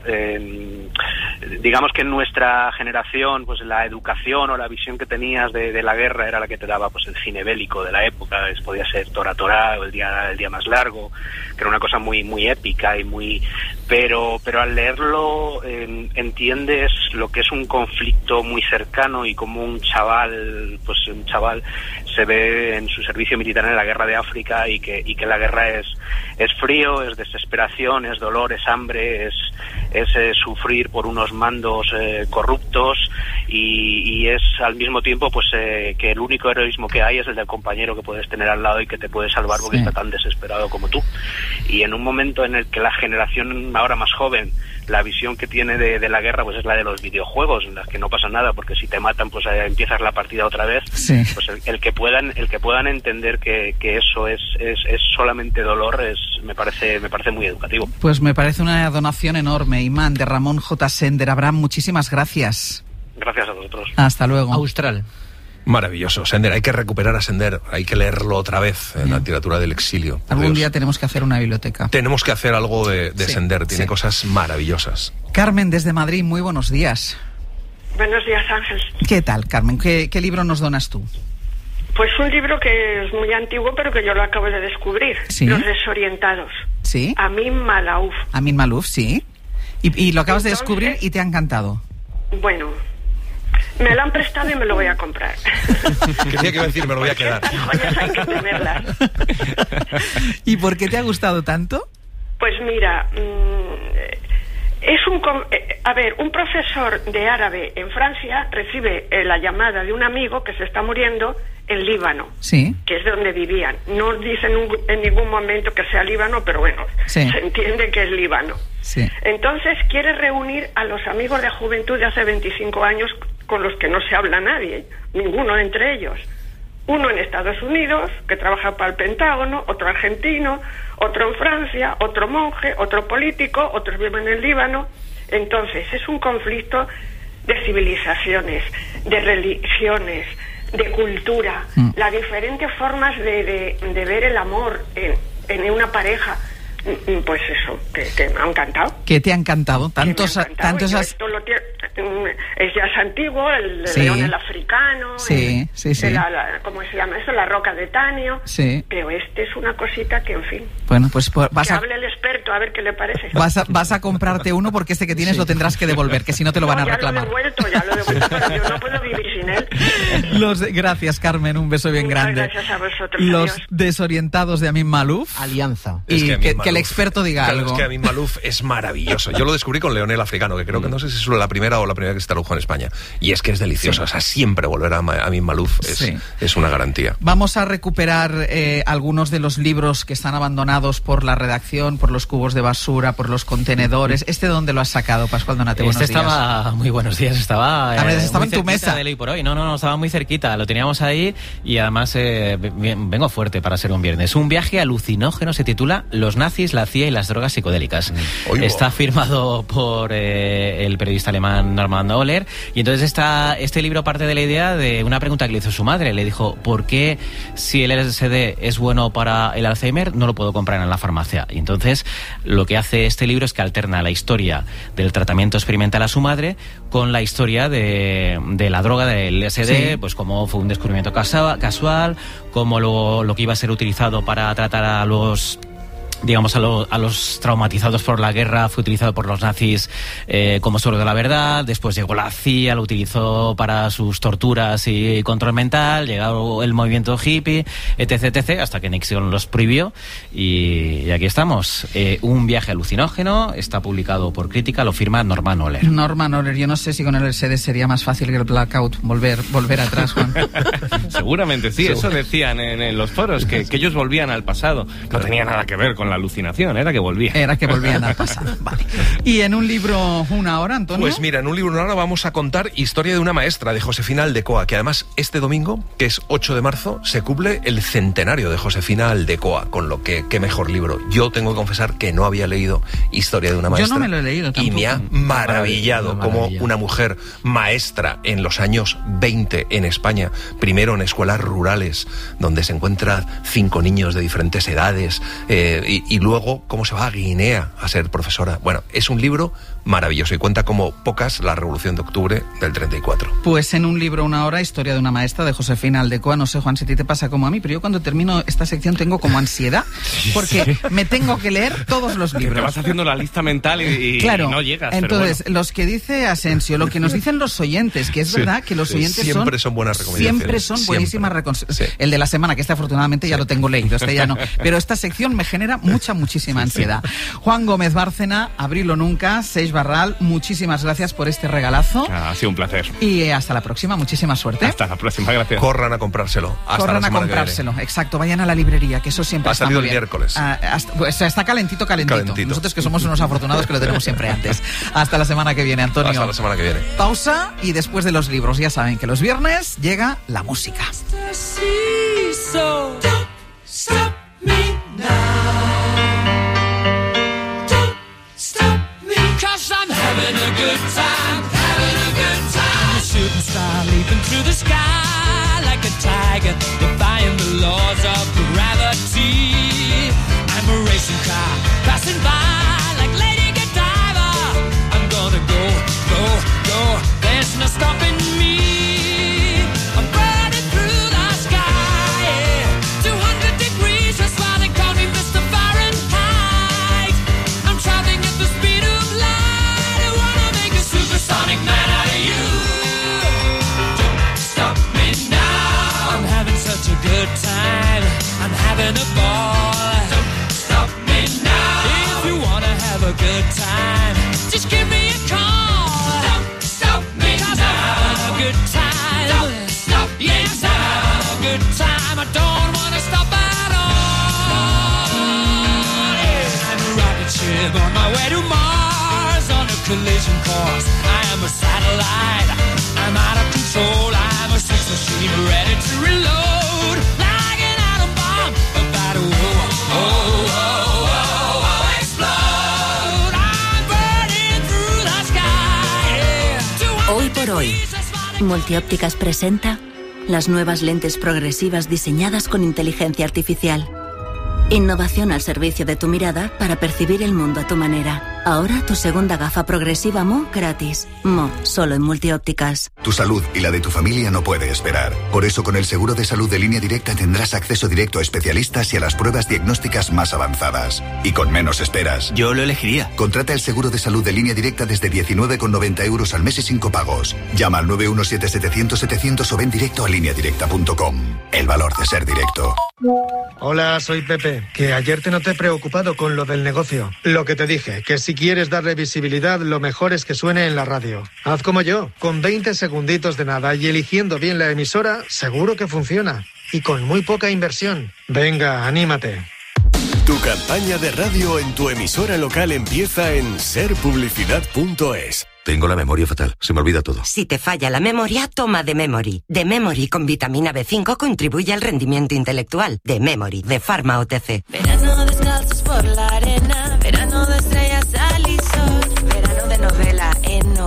digamos que en nuestra generación, pues la educación o la visión que tenías de la guerra era la que te daba pues el cine bélico de la época. Podía ser Tora Tora o el día más largo, que era una cosa muy muy épica y muy... Pero al leerlo entiendes lo que es un conflicto muy cercano y como un chaval se ve en su servicio militar en la guerra de África y que la guerra es frío, es desesperación, es dolor, es hambre, es sufrir por unos mandos corruptos y es al mismo tiempo pues que el único heroísmo que hay es el del compañero que puedes tener al lado y que te puede salvar porque está tan desesperado como tú. Y en un momento en el que la generación ahora más joven, la visión que tiene de la guerra pues es la de los videojuegos, en las que no pasa nada porque si te matan pues empiezas la partida otra vez. Pues el que puedan entender que eso es solamente dolor me parece muy educativo. Pues me parece una donación enorme, Imán, de Ramón J. Sender. Abraham, muchísimas gracias. Gracias a vosotros. Hasta luego. Austral. Maravilloso. Sender, hay que recuperar a Sender, hay que leerlo otra vez en la literatura del exilio. Algún día tenemos que hacer una biblioteca. Tenemos que hacer algo de Sender, tiene cosas maravillosas. Carmen, desde Madrid, muy buenos días. Buenos días, Ángel. ¿Qué tal, Carmen? ¿Qué libro nos donas tú? Pues un libro que es muy antiguo, pero que yo lo acabo de descubrir. ¿Sí? Los desorientados. ¿Sí? Amin Maalouf. Amin Maalouf, sí. Y lo acabas de descubrir y te ha encantado. Bueno, me lo han prestado y me lo voy a comprar. Quería que iba a decir, me lo voy a quedar. Las joyas hay que tenerlas. ¿Y por qué te ha gustado tanto? Pues mira, un profesor de árabe en Francia recibe la llamada de un amigo que se está muriendo en Líbano, que es donde vivían. No dicen en ningún momento que sea Líbano, pero bueno, se entiende que es Líbano. Entonces quiere reunir a los amigos de juventud de hace 25 años con los que no se habla nadie, ninguno entre ellos. Uno en Estados Unidos, que trabaja para el Pentágono, otro argentino, otro en Francia, otro monje, otro político, otros viven en Líbano. Entonces es un conflicto de civilizaciones, de religiones, de cultura, las diferentes formas de ver el amor en una pareja. Pues eso, que me ha encantado. ¿Qué te ha encantado? ya es antiguo, el león el africano, sí. ¿cómo se llama eso? La roca de Tanio. Sí. Pero este es una cosita que, en fin. Bueno, pues hable el experto a ver qué le parece. Vas a comprarte uno porque este que tienes lo tendrás que devolver, que si no te lo van a reclamar. Ya lo he devuelto, pero yo no puedo vivir sin él. Gracias, Carmen, un beso bien grande. Gracias a vosotros. Los Adiós. Desorientados de Amin Malouf. Alianza. Y que el experto diga algo. Es que Amin Malouf es maravilloso. Yo lo descubrí con León el africano, que creo que no sé si es la primera que se tradujo en España. Y es que es delicioso. O sea, siempre volver a Amin Malouf es una garantía. Vamos a recuperar algunos de los libros que están abandonados por la redacción, por los cubos de basura, por los contenedores. ¿Este dónde lo has sacado, Pascual Donate? Buenos días. Estaba muy buenos días. Estaba en tu mesa. De Ley por Hoy. No, estaba muy cerquita. Lo teníamos ahí y además vengo fuerte para ser un viernes. Un viaje alucinógeno se titula Los nazis, la CIA y las drogas psicodélicas. Está firmado por el periodista alemán Norman Ohler, y entonces este libro parte de la idea de una pregunta que le hizo su madre. Le dijo, ¿por qué si el LSD es bueno para el Alzheimer no lo puedo comprar en la farmacia? Y entonces lo que hace este libro es que alterna la historia del tratamiento experimental a su madre con la historia de la droga del LSD, pues cómo fue un descubrimiento casual, cómo lo que iba a ser utilizado para tratar a los traumatizados por la guerra fue utilizado por los nazis como suelo de la verdad. Después llegó la CIA, lo utilizó para sus torturas y control mental. Llegó el movimiento hippie, etc, hasta que Nixon los prohibió. Y aquí estamos. Un viaje alucinógeno. Está publicado por Crítica. Lo firma Norman Ohler. Norman Ohler. Yo no sé si con el LSD sería más fácil que el blackout. Volver atrás, Juan. Seguramente sí. Eso decían en los foros, que ellos volvían al pasado. No tenía nada que ver con la alucinación, era que volvían al pasado. Vale. Y en un libro una hora, Antonio. Pues mira, en un libro una hora vamos a contar Historia de una maestra, de Josefina Aldecoa, que además este domingo, que es 8 de marzo, se cumple el centenario de Josefina Aldecoa, con lo que qué mejor libro. Yo tengo que confesar que no había leído Historia de una maestra. Yo no me lo he leído tampoco. Y me ha maravillado como una mujer maestra en los años 20 en España, primero en escuelas rurales, donde se encuentran 5 niños de diferentes edades, y luego cómo se va a Guinea a ser profesora. Bueno, es un libro maravilloso y cuenta como pocas la Revolución de Octubre del 34. Pues en un libro una hora, Historia de una maestra, de Josefina Aldecoa. No sé, Juan, si a ti te pasa como a mí, pero yo cuando termino esta sección tengo como ansiedad, porque me tengo que leer todos los libros. Te vas haciendo la lista mental y claro, no llegas. Entonces, pero bueno. Los que dice Asensio, lo que nos dicen los oyentes, que es verdad que los oyentes siempre son buenas recomendaciones. Siempre son buenísimas recomendaciones. El de la semana, que este afortunadamente ya lo tengo leído, este ya no. Pero esta sección me genera muchísima ansiedad. Juan Gómez Bárcena, Abril o Nunca, Seix Barral, muchísimas gracias por este regalazo. Ha sido un placer. Y hasta la próxima, muchísima suerte. Hasta la próxima, gracias. Corran a comprárselo. Corran a comprárselo, exacto. Vayan a la librería, que eso siempre está muy bien. Ha salido el miércoles. Pues está calentito. Nosotros que somos unos afortunados que lo tenemos siempre antes. Hasta la semana que viene, Antonio. Hasta la semana que viene. Pausa y después de los libros, ya saben que los viernes llega la música. Having a good time. I'm a shooting star leaping through the sky like a tiger, defying the laws of gravity. I'm a racing car passing by like Lady Godiva. I'm gonna go, there's no stopping me. I'm burning through the sky, yeah. 200 degrees, that's why they call me Mr. Fahrenheit. I'm traveling at the speed of light. I wanna make a supersonic man out of you. Don't stop me now. I'm having such a good time. I'm having a ball. Don't stop me now. If you wanna have a good time, just give me a call. Don't stop me now. I'm having a good time. Don't stop me now. I'm having a good time. I don't wanna stop at all. Yeah. I'm a rocket ship on my way to Mars on a collision course. I am a satellite. I'm out of control. I'm a sex machine ready to reload. Like an atom bomb about to explode. I'm burning through the sky. Yeah. Hoy por hoy, Multiópticas presenta las nuevas lentes progresivas diseñadas con inteligencia artificial. Innovación al servicio de tu mirada para percibir el mundo a tu manera. Ahora tu segunda gafa progresiva Mo gratis. Mo, solo en Multiópticas. Tu salud y la de tu familia no puede esperar. Por eso con el seguro de salud de Línea Directa tendrás acceso directo a especialistas y a las pruebas diagnósticas más avanzadas. Y con menos esperas. Yo lo elegiría. Contrata el seguro de salud de Línea Directa desde 19,90 € al mes y 5 pagos. Llama al 917-700-700 o ven directo a lineadirecta.com. El valor de ser directo. Hola, soy Pepe, que ayer te noté preocupado con lo del negocio. Lo que te dije, que si quieres darle visibilidad, lo mejor es que suene en la radio. Haz como yo, con 20 segunditos de nada y eligiendo bien la emisora, seguro que funciona. Y con muy poca inversión. Venga, anímate. Tu campaña de radio en tu emisora local empieza en serpublicidad.es. Tengo la memoria fatal, se me olvida todo. Si te falla la memoria, toma The Memory. The Memory con vitamina B5 contribuye al rendimiento intelectual. The Memory, de Pharma OTC. Verano descalzos por la arena, verano de estrellas al y sol, verano de novela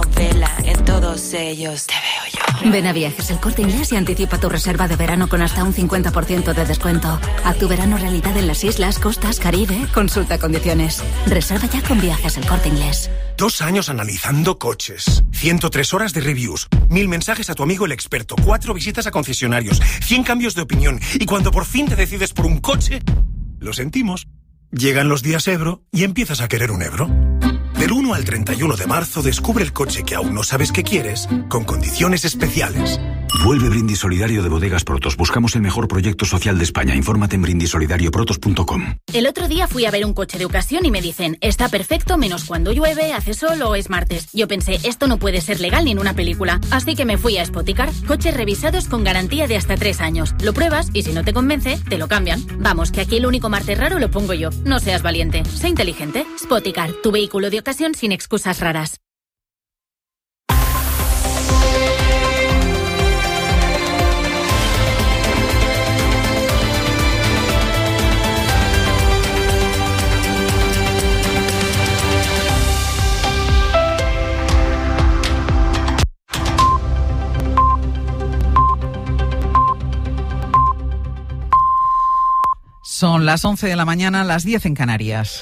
en todos ellos te veo yo. Ven a Viajes El Corte Inglés y anticipa tu reserva de verano con hasta un 50% de descuento. Haz tu verano realidad en las islas, costas, Caribe. Consulta condiciones. Reserva ya con Viajes El Corte Inglés. 2 años analizando coches, 103 horas de reviews, 1000 mensajes a tu amigo el experto, 4 visitas a concesionarios, 100 cambios de opinión, y cuando por fin te decides por un coche, lo sentimos. Llegan los días Ebro y empiezas a querer un Ebro. Del 1 al 31 de marzo descubre el coche que aún no sabes que quieres, con condiciones especiales. Vuelve Brindis Solidario de Bodegas Protos. Buscamos el mejor proyecto social de España. Infórmate en brindissolidarioprotos.com. El otro día fui a ver un coche de ocasión y me dicen, está perfecto menos cuando llueve, hace sol o es martes. Yo pensé, esto no puede ser legal ni en una película. Así que me fui a Spoticar. Coches revisados con garantía de hasta 3 años. Lo pruebas y si no te convence, te lo cambian. Vamos, que aquí el único martes raro lo pongo yo. No seas valiente, sé inteligente. Spoticar, tu vehículo de ocasión sin excusas raras. Son las 11 de la mañana, las 10 en Canarias.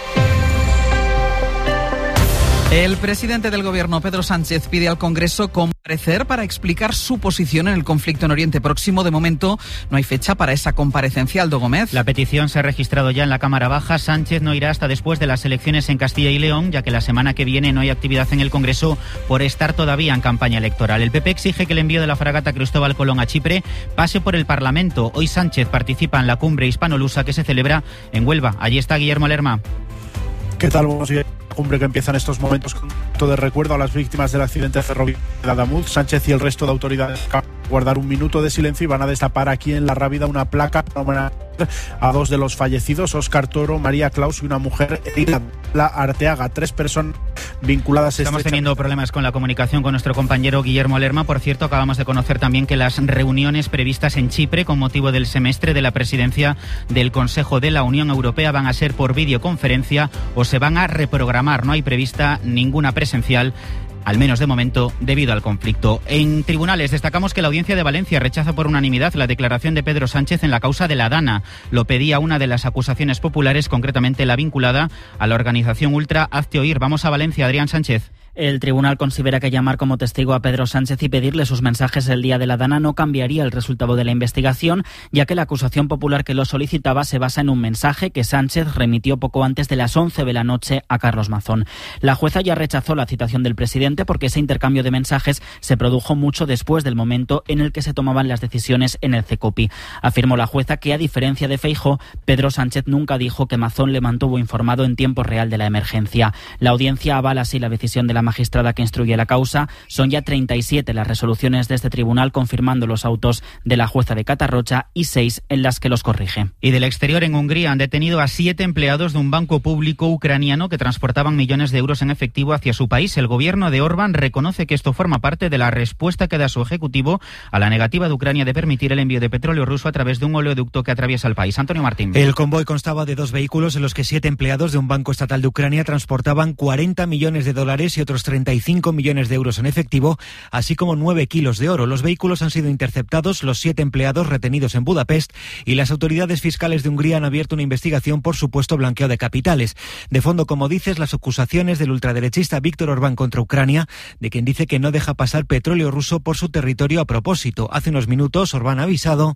El presidente del Gobierno, Pedro Sánchez, pide al Congreso comparecer para explicar su posición en el conflicto en Oriente Próximo. De momento, no hay fecha para esa comparecencia. Aldo Gómez. La petición se ha registrado ya en la Cámara Baja. Sánchez no irá hasta después de las elecciones en Castilla y León, ya que la semana que viene no hay actividad en el Congreso por estar todavía en campaña electoral. El PP exige que el envío de la fragata Cristóbal Colón a Chipre pase por el Parlamento. Hoy Sánchez participa en la cumbre hispano-lusa que se celebra en Huelva. Allí está Guillermo Lerma. ¿Qué tal? Buenos días. Cumbre que empieza en estos momentos con todo de recuerdo a las víctimas del accidente ferroviario de Adamuz. Sánchez y el resto de autoridades van a guardar un minuto de silencio y van a destapar aquí en La Rábida una placa a 2 de los fallecidos, Óscar Toro, María Claus y una mujer, la Arteaga. 3 personas vinculadas. Estamos teniendo problemas con la comunicación con nuestro compañero Guillermo Lerma. Por cierto, acabamos de conocer también que las reuniones previstas en Chipre con motivo del semestre de la presidencia del Consejo de la Unión Europea van a ser por videoconferencia o se van a reprogramar. No hay prevista ninguna presencial, al menos de momento, debido al conflicto. En tribunales destacamos que la Audiencia de Valencia rechaza por unanimidad la declaración de Pedro Sánchez en la causa de la Dana. Lo pedía una de las acusaciones populares, concretamente la vinculada a la organización Ultra Hazte Oír. Vamos a Valencia, Adrián Sánchez. El tribunal considera que llamar como testigo a Pedro Sánchez y pedirle sus mensajes el día de la Dana no cambiaría el resultado de la investigación, ya que la acusación popular que lo solicitaba se basa en un mensaje que Sánchez remitió poco antes de las 11 de la noche a Carlos Mazón. La jueza ya rechazó la citación del presidente porque ese intercambio de mensajes se produjo mucho después del momento en el que se tomaban las decisiones en el CECOPI. Afirmó la jueza que, a diferencia de Feijóo, Pedro Sánchez nunca dijo que Mazón le mantuvo informado en tiempo real de la emergencia. La audiencia avala así la decisión de la magistrada que instruye la causa. Son ya 37 las resoluciones de este tribunal confirmando los autos de la jueza de Catarrocha y 6 en las que los corrige. Y del exterior, en Hungría han detenido a 7 empleados de un banco público ucraniano que transportaban millones de euros en efectivo hacia su país. El gobierno de Orbán reconoce que esto forma parte de la respuesta que da su ejecutivo a la negativa de Ucrania de permitir el envío de petróleo ruso a través de un oleoducto que atraviesa el país. Antonio Martín. El convoy constaba de 2 vehículos en los que 7 empleados de un banco estatal de Ucrania transportaban $40 millones y otros otros 35 millones de euros en efectivo, así como 9 kilos de oro. Los vehículos han sido interceptados, los 7 empleados retenidos en Budapest, y las autoridades fiscales de Hungría han abierto una investigación por supuesto blanqueo de capitales. De fondo, como dices, las acusaciones del ultraderechista Víktor Orbán contra Ucrania, de quien dice que no deja pasar petróleo ruso por su territorio a propósito. Hace unos minutos Orbán ha avisado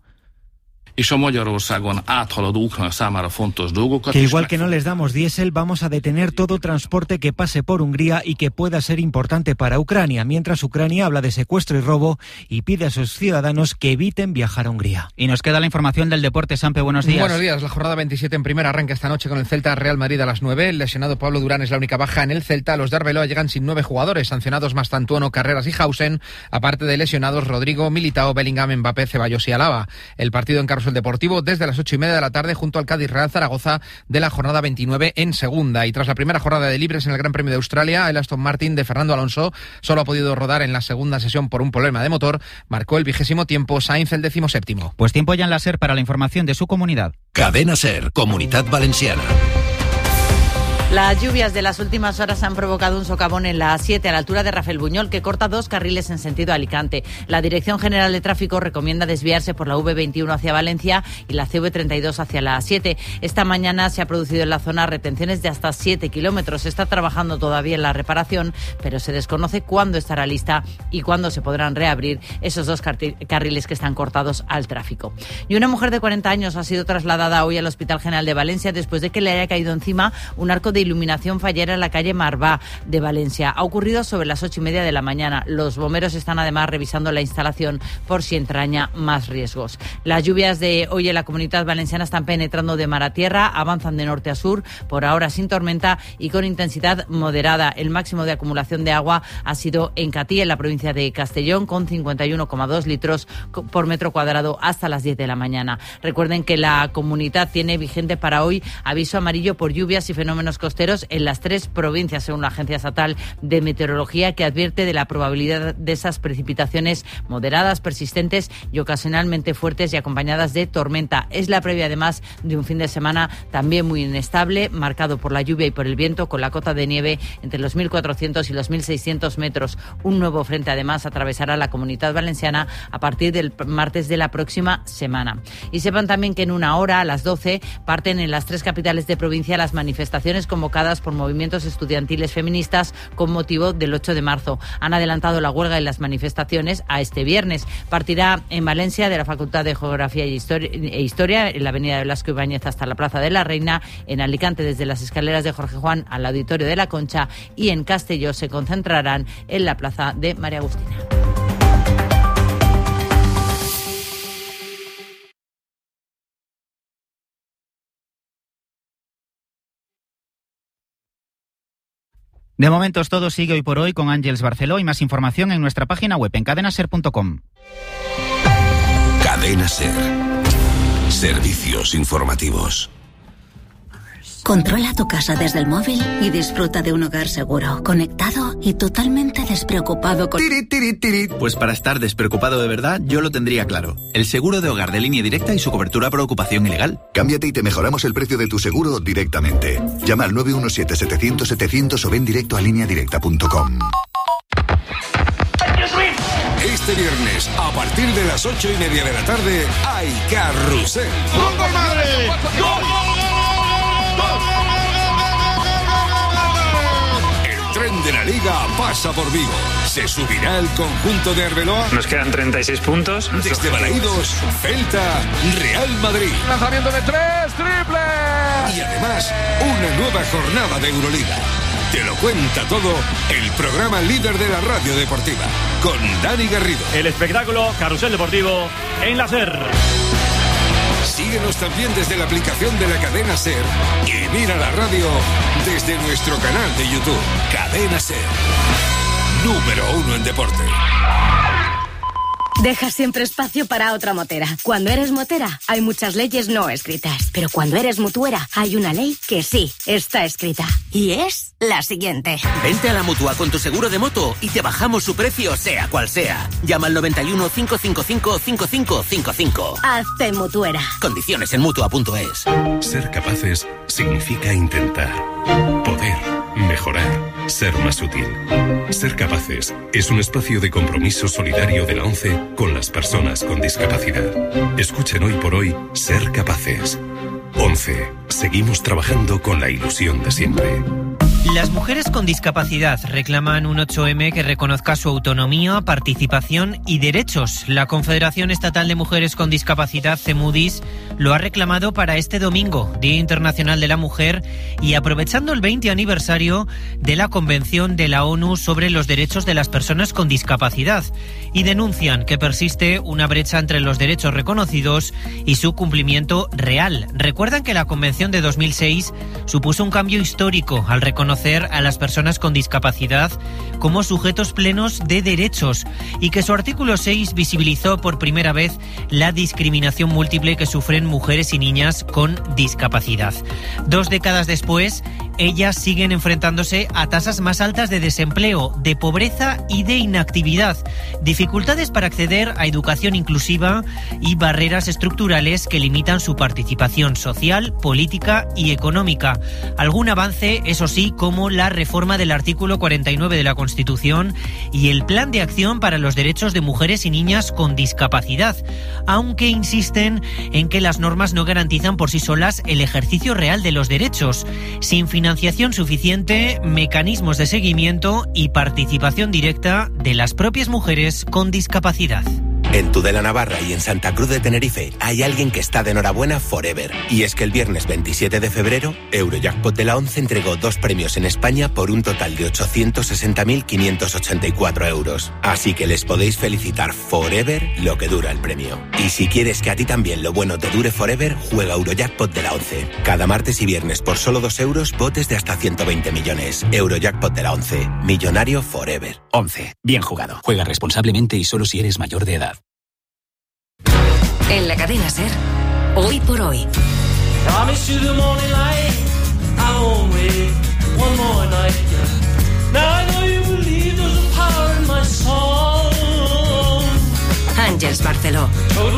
que igual que no les damos diésel, vamos a detener todo transporte que pase por Hungría y que pueda ser importante para Ucrania, mientras Ucrania habla de secuestro y robo y pide a sus ciudadanos que eviten viajar a Hungría. Y nos queda la información del deporte. Sampe, buenos días. Buenos días. La jornada 27 en primera arranca esta noche con el Celta Real Madrid a las 9. El lesionado Pablo Durán es la única baja en el Celta. Los de Arbeloa llegan sin 9 jugadores, sancionados Mastantuono, Carreras y Hausen, aparte de lesionados Rodrigo, Militao, Bellingham, Mbappé, Ceballos y Alaba. El partido en Carrusel Deportivo desde las 8:30 de la tarde junto al Cádiz Real Zaragoza de la jornada 29 en segunda. Y tras la primera jornada de libres en el Gran Premio de Australia, el Aston Martin de Fernando Alonso solo ha podido rodar en la segunda sesión por un problema de motor. Marcó el 20º tiempo, Sainz el 17º. Pues tiempo ya en la SER para la información de su comunidad. Cadena SER, Comunidad Valenciana. Las lluvias de las últimas horas han provocado un socavón en la A7 a la altura de Rafael Buñol que corta 2 carriles en sentido Alicante. La Dirección General de Tráfico recomienda desviarse por la V21 hacia Valencia y la CV32 hacia la A7. Esta mañana se ha producido en la zona retenciones de hasta 7 kilómetros. Se está trabajando todavía en la reparación, pero se desconoce cuándo estará lista y cuándo se podrán reabrir esos 2 carriles que están cortados al tráfico. Y una mujer de 40 años ha sido trasladada hoy al Hospital General de Valencia después de que le haya caído encima un arco de iluminación fallera en la calle Marbá de Valencia. Ha ocurrido sobre las 8:30 de la mañana. Los bomberos están además revisando la instalación por si entraña más riesgos. Las lluvias de hoy en la Comunidad Valenciana están penetrando de mar a tierra, avanzan de norte a sur, por ahora sin tormenta y con intensidad moderada. El máximo de acumulación de agua ha sido en Catí, en la provincia de Castellón, con 51,2 litros por metro cuadrado hasta las 10 de la mañana. Recuerden que la comunidad tiene vigente para hoy aviso amarillo por lluvias y fenómenos costeros en las 3 provincias, según la Agencia Estatal de Meteorología, que advierte de la probabilidad de esas precipitaciones moderadas, persistentes y ocasionalmente fuertes y acompañadas de tormenta. Es la previa, además, de un fin de semana también muy inestable, marcado por la lluvia y por el viento, con la cota de nieve entre los 1.400 y los 1.600 metros. Un nuevo frente, además, atravesará la Comunidad Valenciana a partir del martes de la próxima semana. Y sepan también que en una hora, a las 12, parten en las 3 capitales de provincia las manifestaciones convocadas por movimientos estudiantiles feministas con motivo del 8 de marzo. Han adelantado la huelga y las manifestaciones a este viernes. Partirá en Valencia de la Facultad de Geografía e Historia, en la avenida de Blasco Ibáñez hasta la Plaza de la Reina, en Alicante desde las escaleras de Jorge Juan al Auditorio de la Concha, y en Castelló se concentrarán en la Plaza de María Agustina. De momento es todo, sigue hoy por hoy con Ángeles Barceló y más información en nuestra página web en cadenaser.com. Cadena SER. Servicios informativos. Controla tu casa desde el móvil y disfruta de un hogar seguro, conectado y totalmente despreocupado con... Pues para estar despreocupado de verdad, yo lo tendría claro. El seguro de hogar de Línea Directa y su cobertura por ocupación ilegal. Cámbiate y te mejoramos el precio de tu seguro directamente. Llama al 917-700-700 o ven directo a lineadirecta.com. Este viernes, a partir de las 8:30 de la tarde, hay Carrusel. ¡Gol, gol, madre! ¡Gol, gol! El tren de la Liga pasa por Vigo. Se subirá el conjunto de Arbeloa. Nos quedan 36 puntos. Desde Balaídos, Celta, Real Madrid. Lanzamiento de 3, triple. Y además, una nueva jornada de Euroliga. Te lo cuenta todo el programa líder de la radio deportiva, con Dani Garrido. El espectáculo Carrusel Deportivo en la SER. Síguenos también desde la aplicación de la cadena SER y mira la radio desde nuestro canal de YouTube. Cadena SER, número 1 en deporte. Deja siempre espacio para otra motera. Cuando eres motera, hay muchas leyes no escritas. Pero cuando eres mutuera, hay una ley que sí está escrita. Y es la siguiente. Vente a la Mutua con tu seguro de moto y te bajamos su precio, sea cual sea. Llama al 91 555 5555. Hazte mutuera. Condiciones en Mutua.es. Ser capaces significa intentar, poder, mejorar. ser más útil. Ser Capaces es un espacio de compromiso solidario de la ONCE con las personas con discapacidad. Escuchen hoy por hoy Ser Capaces. ONCE. Seguimos trabajando con la ilusión de siempre. Las mujeres con discapacidad reclaman un 8M que reconozca su autonomía, participación y derechos. La Confederación Estatal de Mujeres con Discapacidad, CEMUDIS, lo ha reclamado para este domingo, Día Internacional de la Mujer, y aprovechando el 20 aniversario de la Convención de la ONU sobre los Derechos de las Personas con Discapacidad, y denuncian que persiste una brecha entre los derechos reconocidos y su cumplimiento real. Recuerdan que la Convención de 2006 supuso un cambio histórico al reconocer a las personas con discapacidad como sujetos plenos de derechos y que su artículo 6 visibilizó por primera vez la discriminación múltiple que sufren mujeres y niñas con discapacidad. 2 décadas después, ellas siguen enfrentándose a tasas más altas de desempleo, de pobreza y de inactividad, dificultades para acceder a educación inclusiva y barreras estructurales que limitan su participación social, política y económica. Algún avance, eso sí, como la reforma del artículo 49 de la Constitución y el Plan de Acción para los Derechos de Mujeres y Niñas con Discapacidad, aunque insisten en que las normas no garantizan por sí solas el ejercicio real de los derechos, sin financiación suficiente, mecanismos de seguimiento y participación directa de las propias mujeres con discapacidad. En Tudela, Navarra y en Santa Cruz de Tenerife hay alguien que está de enhorabuena forever. Y es que el viernes 27 de febrero, Eurojackpot de la ONCE entregó 2 premios en España por un total de 860.584 euros. Así que les podéis felicitar forever lo que dura el premio. Y si quieres que a ti también lo bueno te dure forever, juega Eurojackpot de la ONCE. Cada martes y viernes por solo 2 euros, botes de hasta 120 millones. Eurojackpot de la ONCE. Millonario forever. ONCE. Bien jugado. Juega responsablemente y solo si eres mayor de edad. En la cadena SER, Hoy por Hoy. Ángels Barceló.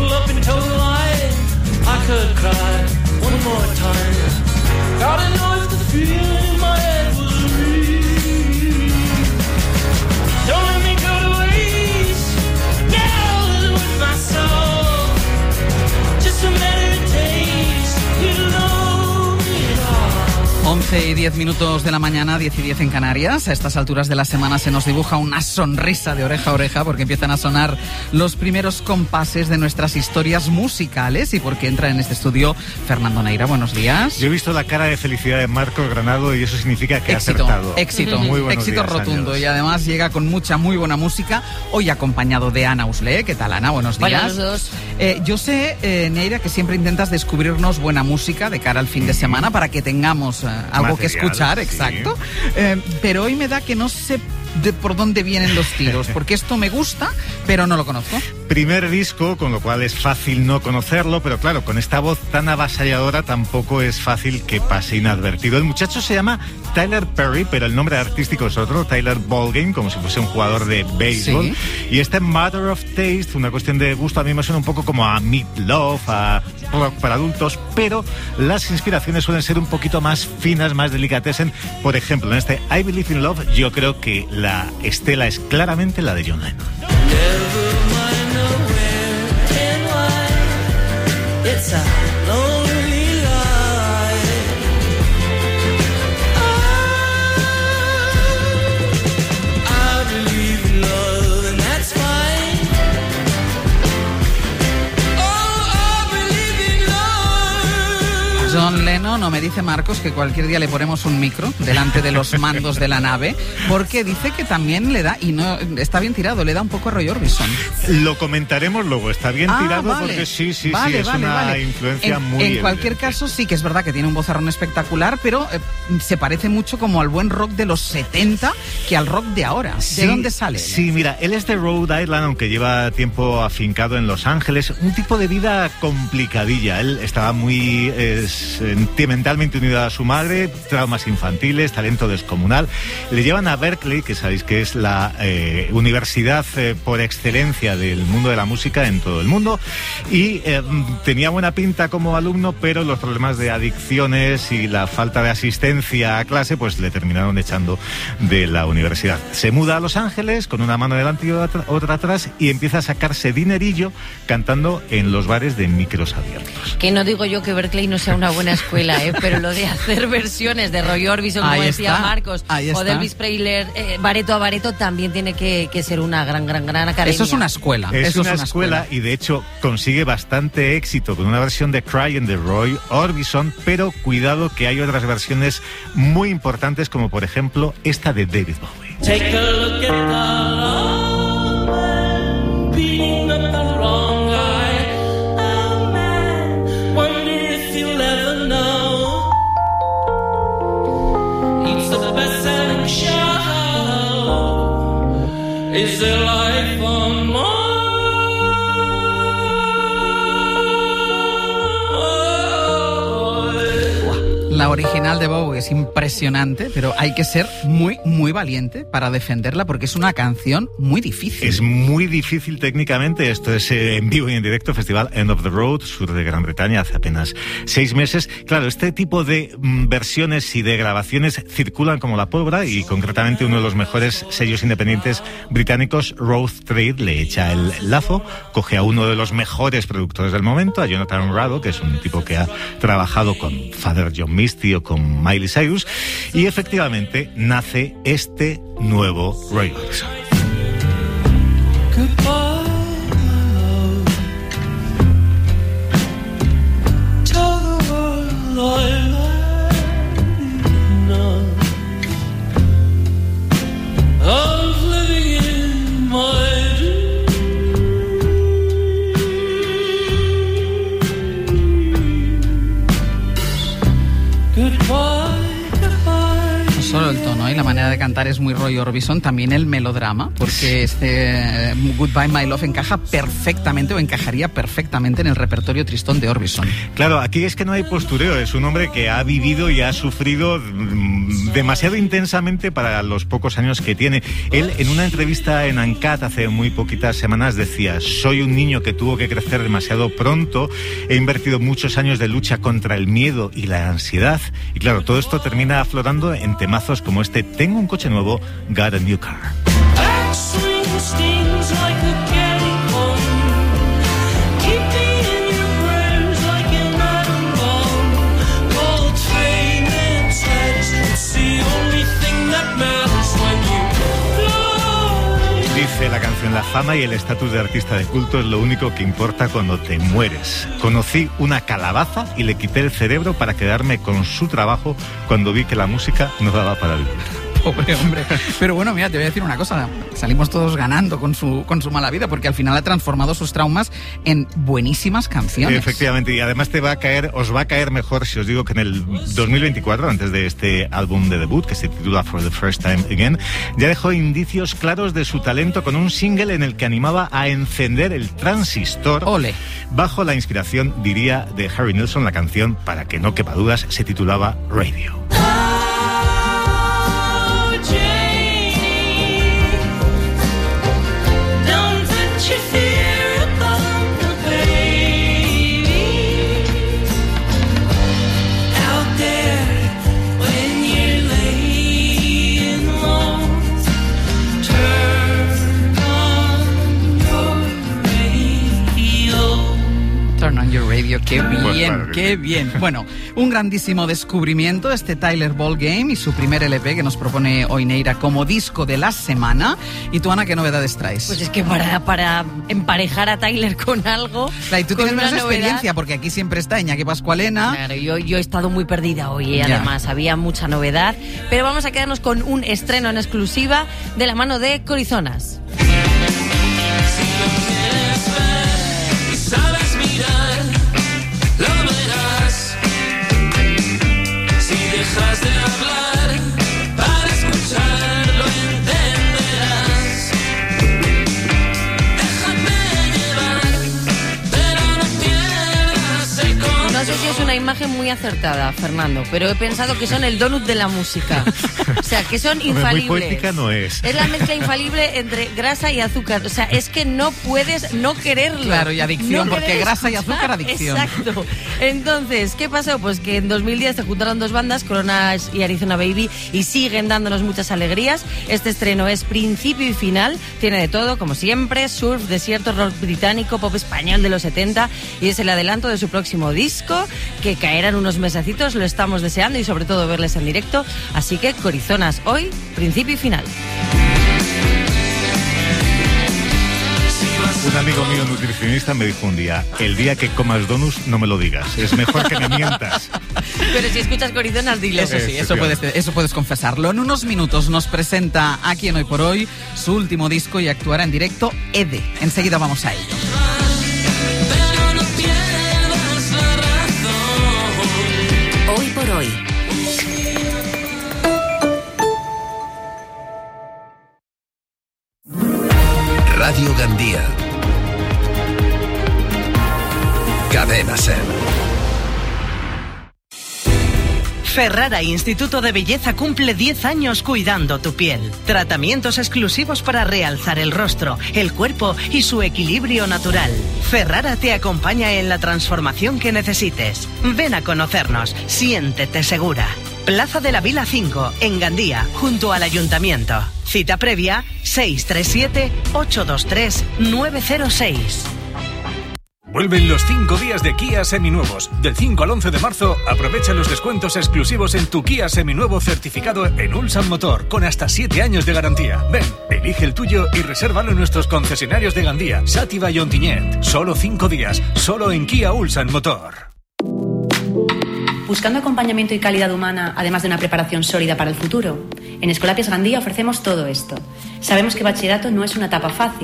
Don't let me go to waste. Now with my soul. Just a matter of taste. You know it all. 11 y 10 minutos de la mañana, 10 y 10 en Canarias. A estas alturas de la semana se nos dibuja una sonrisa de oreja a oreja porque empiezan a sonar los primeros compases de nuestras historias musicales y porque entra en este estudio Fernando Neira. Buenos días. Yo he visto la cara de felicidad de Marcos Granado y eso significa que éxito, ha acertado. Éxito, muy buenos éxito días, rotundo. Años. Y además llega con mucha, muy buena música. Hoy acompañado de Ana Uslé. ¿Qué tal, Ana? Buenos días. Buenos. Yo sé, Neira, que siempre intentas descubrirnos buena música de cara al fin de semana para que tengamos algo material, que escuchar, sí. Exacto. Pero hoy me da que no sé por dónde vienen los tiros, porque esto me gusta, pero no lo conozco. Primer disco, con lo cual es fácil no conocerlo, pero claro, con esta voz tan avasalladora tampoco es fácil que pase inadvertido. El muchacho se llama Tyler Perry, pero el nombre artístico es otro, Tyler Ballgame, como si fuese un jugador de béisbol. Sí. Y este Matter of Taste, una cuestión de gusto, a mí me suena un poco como a Meat Love, a rock para adultos, pero las inspiraciones suelen ser un poquito más finas, más delicatessen. Por ejemplo, en este I Believe in Love, yo creo que la estela es claramente la de John Lennon. It's a lonely life. I believe in love and that's fine. Oh, I believe in love. John Lennon, no me dice Marcos que cualquier día le ponemos un micro delante de los mandos de la nave, porque dice que también le da, y no está bien tirado, le da un poco a Roy Orbison. Lo comentaremos luego, está bien tirado, vale. Porque sí, es una influencia muy En cualquier caso, sí que es verdad que tiene un vozarrón espectacular, pero se parece mucho como al buen rock de los 70 que al rock de ahora. ¿De dónde sale? Sí, mira, él es de Rhode Island, aunque lleva tiempo afincado en Los Ángeles, un tipo de vida complicadilla. Él estaba muy sentimentalmente unido a su madre, traumas infantiles, talento descomunal. Le llevan a Berkeley, que sabéis que es la universidad por excelencia del mundo de la música en todo el mundo, y tenía buena pinta como alumno, pero los problemas de adicciones y la falta de asistencia a clase pues le terminaron echando de la universidad. Se muda a Los Ángeles con una mano delante y otra atrás y empieza a sacarse dinerillo cantando en los bares de micros abiertos. Que no digo yo que Berkeley no sea una buena escuela, pero lo de hacer versiones de Roy Orbison, como decía Marcos, o de Elvis Presley, bareto a bareto, también tiene que ser una gran academia. Eso es una escuela. Es una escuela y de hecho consigue bastante éxito con una versión de Crying de Roy Orbison, pero cuidado que hay otras versiones muy importantes, como por ejemplo esta de David Bowie. Take a look at the old man beating up the wrong guy. Oh man, wonder if you'll ever know. It's the best-selling show. Is there life on Mars? La original de Bowie es impresionante, pero hay que ser muy valiente para defenderla porque es una canción muy difícil. Es muy difícil técnicamente. Esto es en vivo y en directo, Festival End of the Road, sur de Gran Bretaña, hace apenas 6 meses. Claro, este tipo de versiones y de grabaciones circulan como la pólvora y concretamente uno de los mejores sellos independientes británicos, Road Trade, le echa el lazo, coge a uno de los mejores productores del momento, a Jonathan Rado, que es un tipo que ha trabajado con Father John Misty o con Miley Cyrus, y efectivamente nace este nuevo Roy Orbison. Solo el tono y la manera de cantar es muy Roy Orbison, también el melodrama, porque este Goodbye My Love encaja perfectamente o encajaría perfectamente en el repertorio tristón de Orbison. Claro, aquí es que no hay postureo, es un hombre que ha vivido y ha sufrido demasiado intensamente para los pocos años que tiene. Él, en una entrevista en Uncut hace muy poquitas semanas, decía: soy un niño que tuvo que crecer demasiado pronto, he invertido muchos años de lucha contra el miedo y la ansiedad, y claro, todo esto termina aflorando en temazos como este Tengo un coche nuevo, Got a New Car. Dice la canción: la fama y el estatus de artista de culto es lo único que importa cuando te mueres. Conocí una calabaza y le quité el cerebro para quedarme con su trabajo cuando vi que la música no daba para vivir. Pobre hombre. Pero bueno, mira, te voy a decir una cosa. Salimos todos ganando con su mala vida, porque al final ha transformado sus traumas en buenísimas canciones. Efectivamente, y además os va a caer mejor si os digo que en el 2024, antes de este álbum de debut, que se titula For the First Time Again, ya dejó indicios claros de su talento con un single en el que animaba a encender el transistor. ¡Ole! Bajo la inspiración, diría, de Harry Nilsson. La canción, para que no quepa dudas, se titulaba Radio. Turn on your radio, qué bien, Pues claro qué bien. Bueno, un grandísimo descubrimiento este Tyler Ball Game y su primer LP que nos propone hoy Neira como disco de la semana. ¿Y tú, Ana, qué novedades traes? Pues es que para emparejar a Tyler con algo... Claro, y tú tienes más experiencia, porque aquí siempre está Iñaki Pascualena. Claro, yo he estado muy perdida hoy, además, había mucha novedad. Pero vamos a quedarnos con un estreno en exclusiva de la mano de Corizonas. Sabes mirar, lo verás. Si dejas de hablar para escuchar, lo entenderás. Déjame llevar, pero no pierdas el control. No sé si es una imagen muy acertada, Fernando, pero he pensado que son el donut de la música. O sea, que son infalibles. Muy poética no es. Es la mezcla infalible entre grasa y azúcar. O sea, es que no puedes no quererlo. Claro, y adicción, no porque grasa y azúcar, adicción. Exacto. Entonces, ¿qué pasó? Pues que en 2010 se juntaron dos bandas, Coronas y Arizona Baby, y siguen dándonos muchas alegrías. Este estreno es principio y final, tiene de todo, como siempre, surf, desierto, rock británico, pop español de los 70, y es el adelanto de su próximo disco, que caerá en unos mesecitos, lo estamos deseando, y sobre todo verles en directo. Así que Corizonas, hoy, principio y final. Un amigo mío nutricionista me dijo un día: el día que comas donuts no me lo digas, es mejor que me mientas. Pero si escuchas Corizonas, dilo. Eso sí, eso puedes confesarlo. En unos minutos nos presenta aquí en Hoy por Hoy su último disco y actuará en directo Ede. Enseguida vamos a ello. Hoy por Hoy. Radio Gandía. Cadena SER. Ferrara Instituto de Belleza cumple 10 años cuidando tu piel. Tratamientos exclusivos para realzar el rostro, el cuerpo y su equilibrio natural. Ferrara te acompaña en la transformación que necesites. Ven a conocernos, siéntete segura. Plaza de la Vila 5, en Gandía, junto al Ayuntamiento. Cita previa 637-823-906. Vuelven los 5 días de Kia seminuevos. Del 5 al 11 de marzo, aprovecha los descuentos exclusivos en tu Kia seminuevo certificado en Ulsan Motor, con hasta 7 años de garantía. Ven, elige el tuyo y resérvalo en nuestros concesionarios de Gandía, Sátiva y Ontinyent. Solo 5 días, solo en Kia Ulsan Motor. Buscando acompañamiento y calidad humana, además de una preparación sólida para el futuro. En Escolapias Gandía ofrecemos todo esto. Sabemos que bachillerato no es una etapa fácil.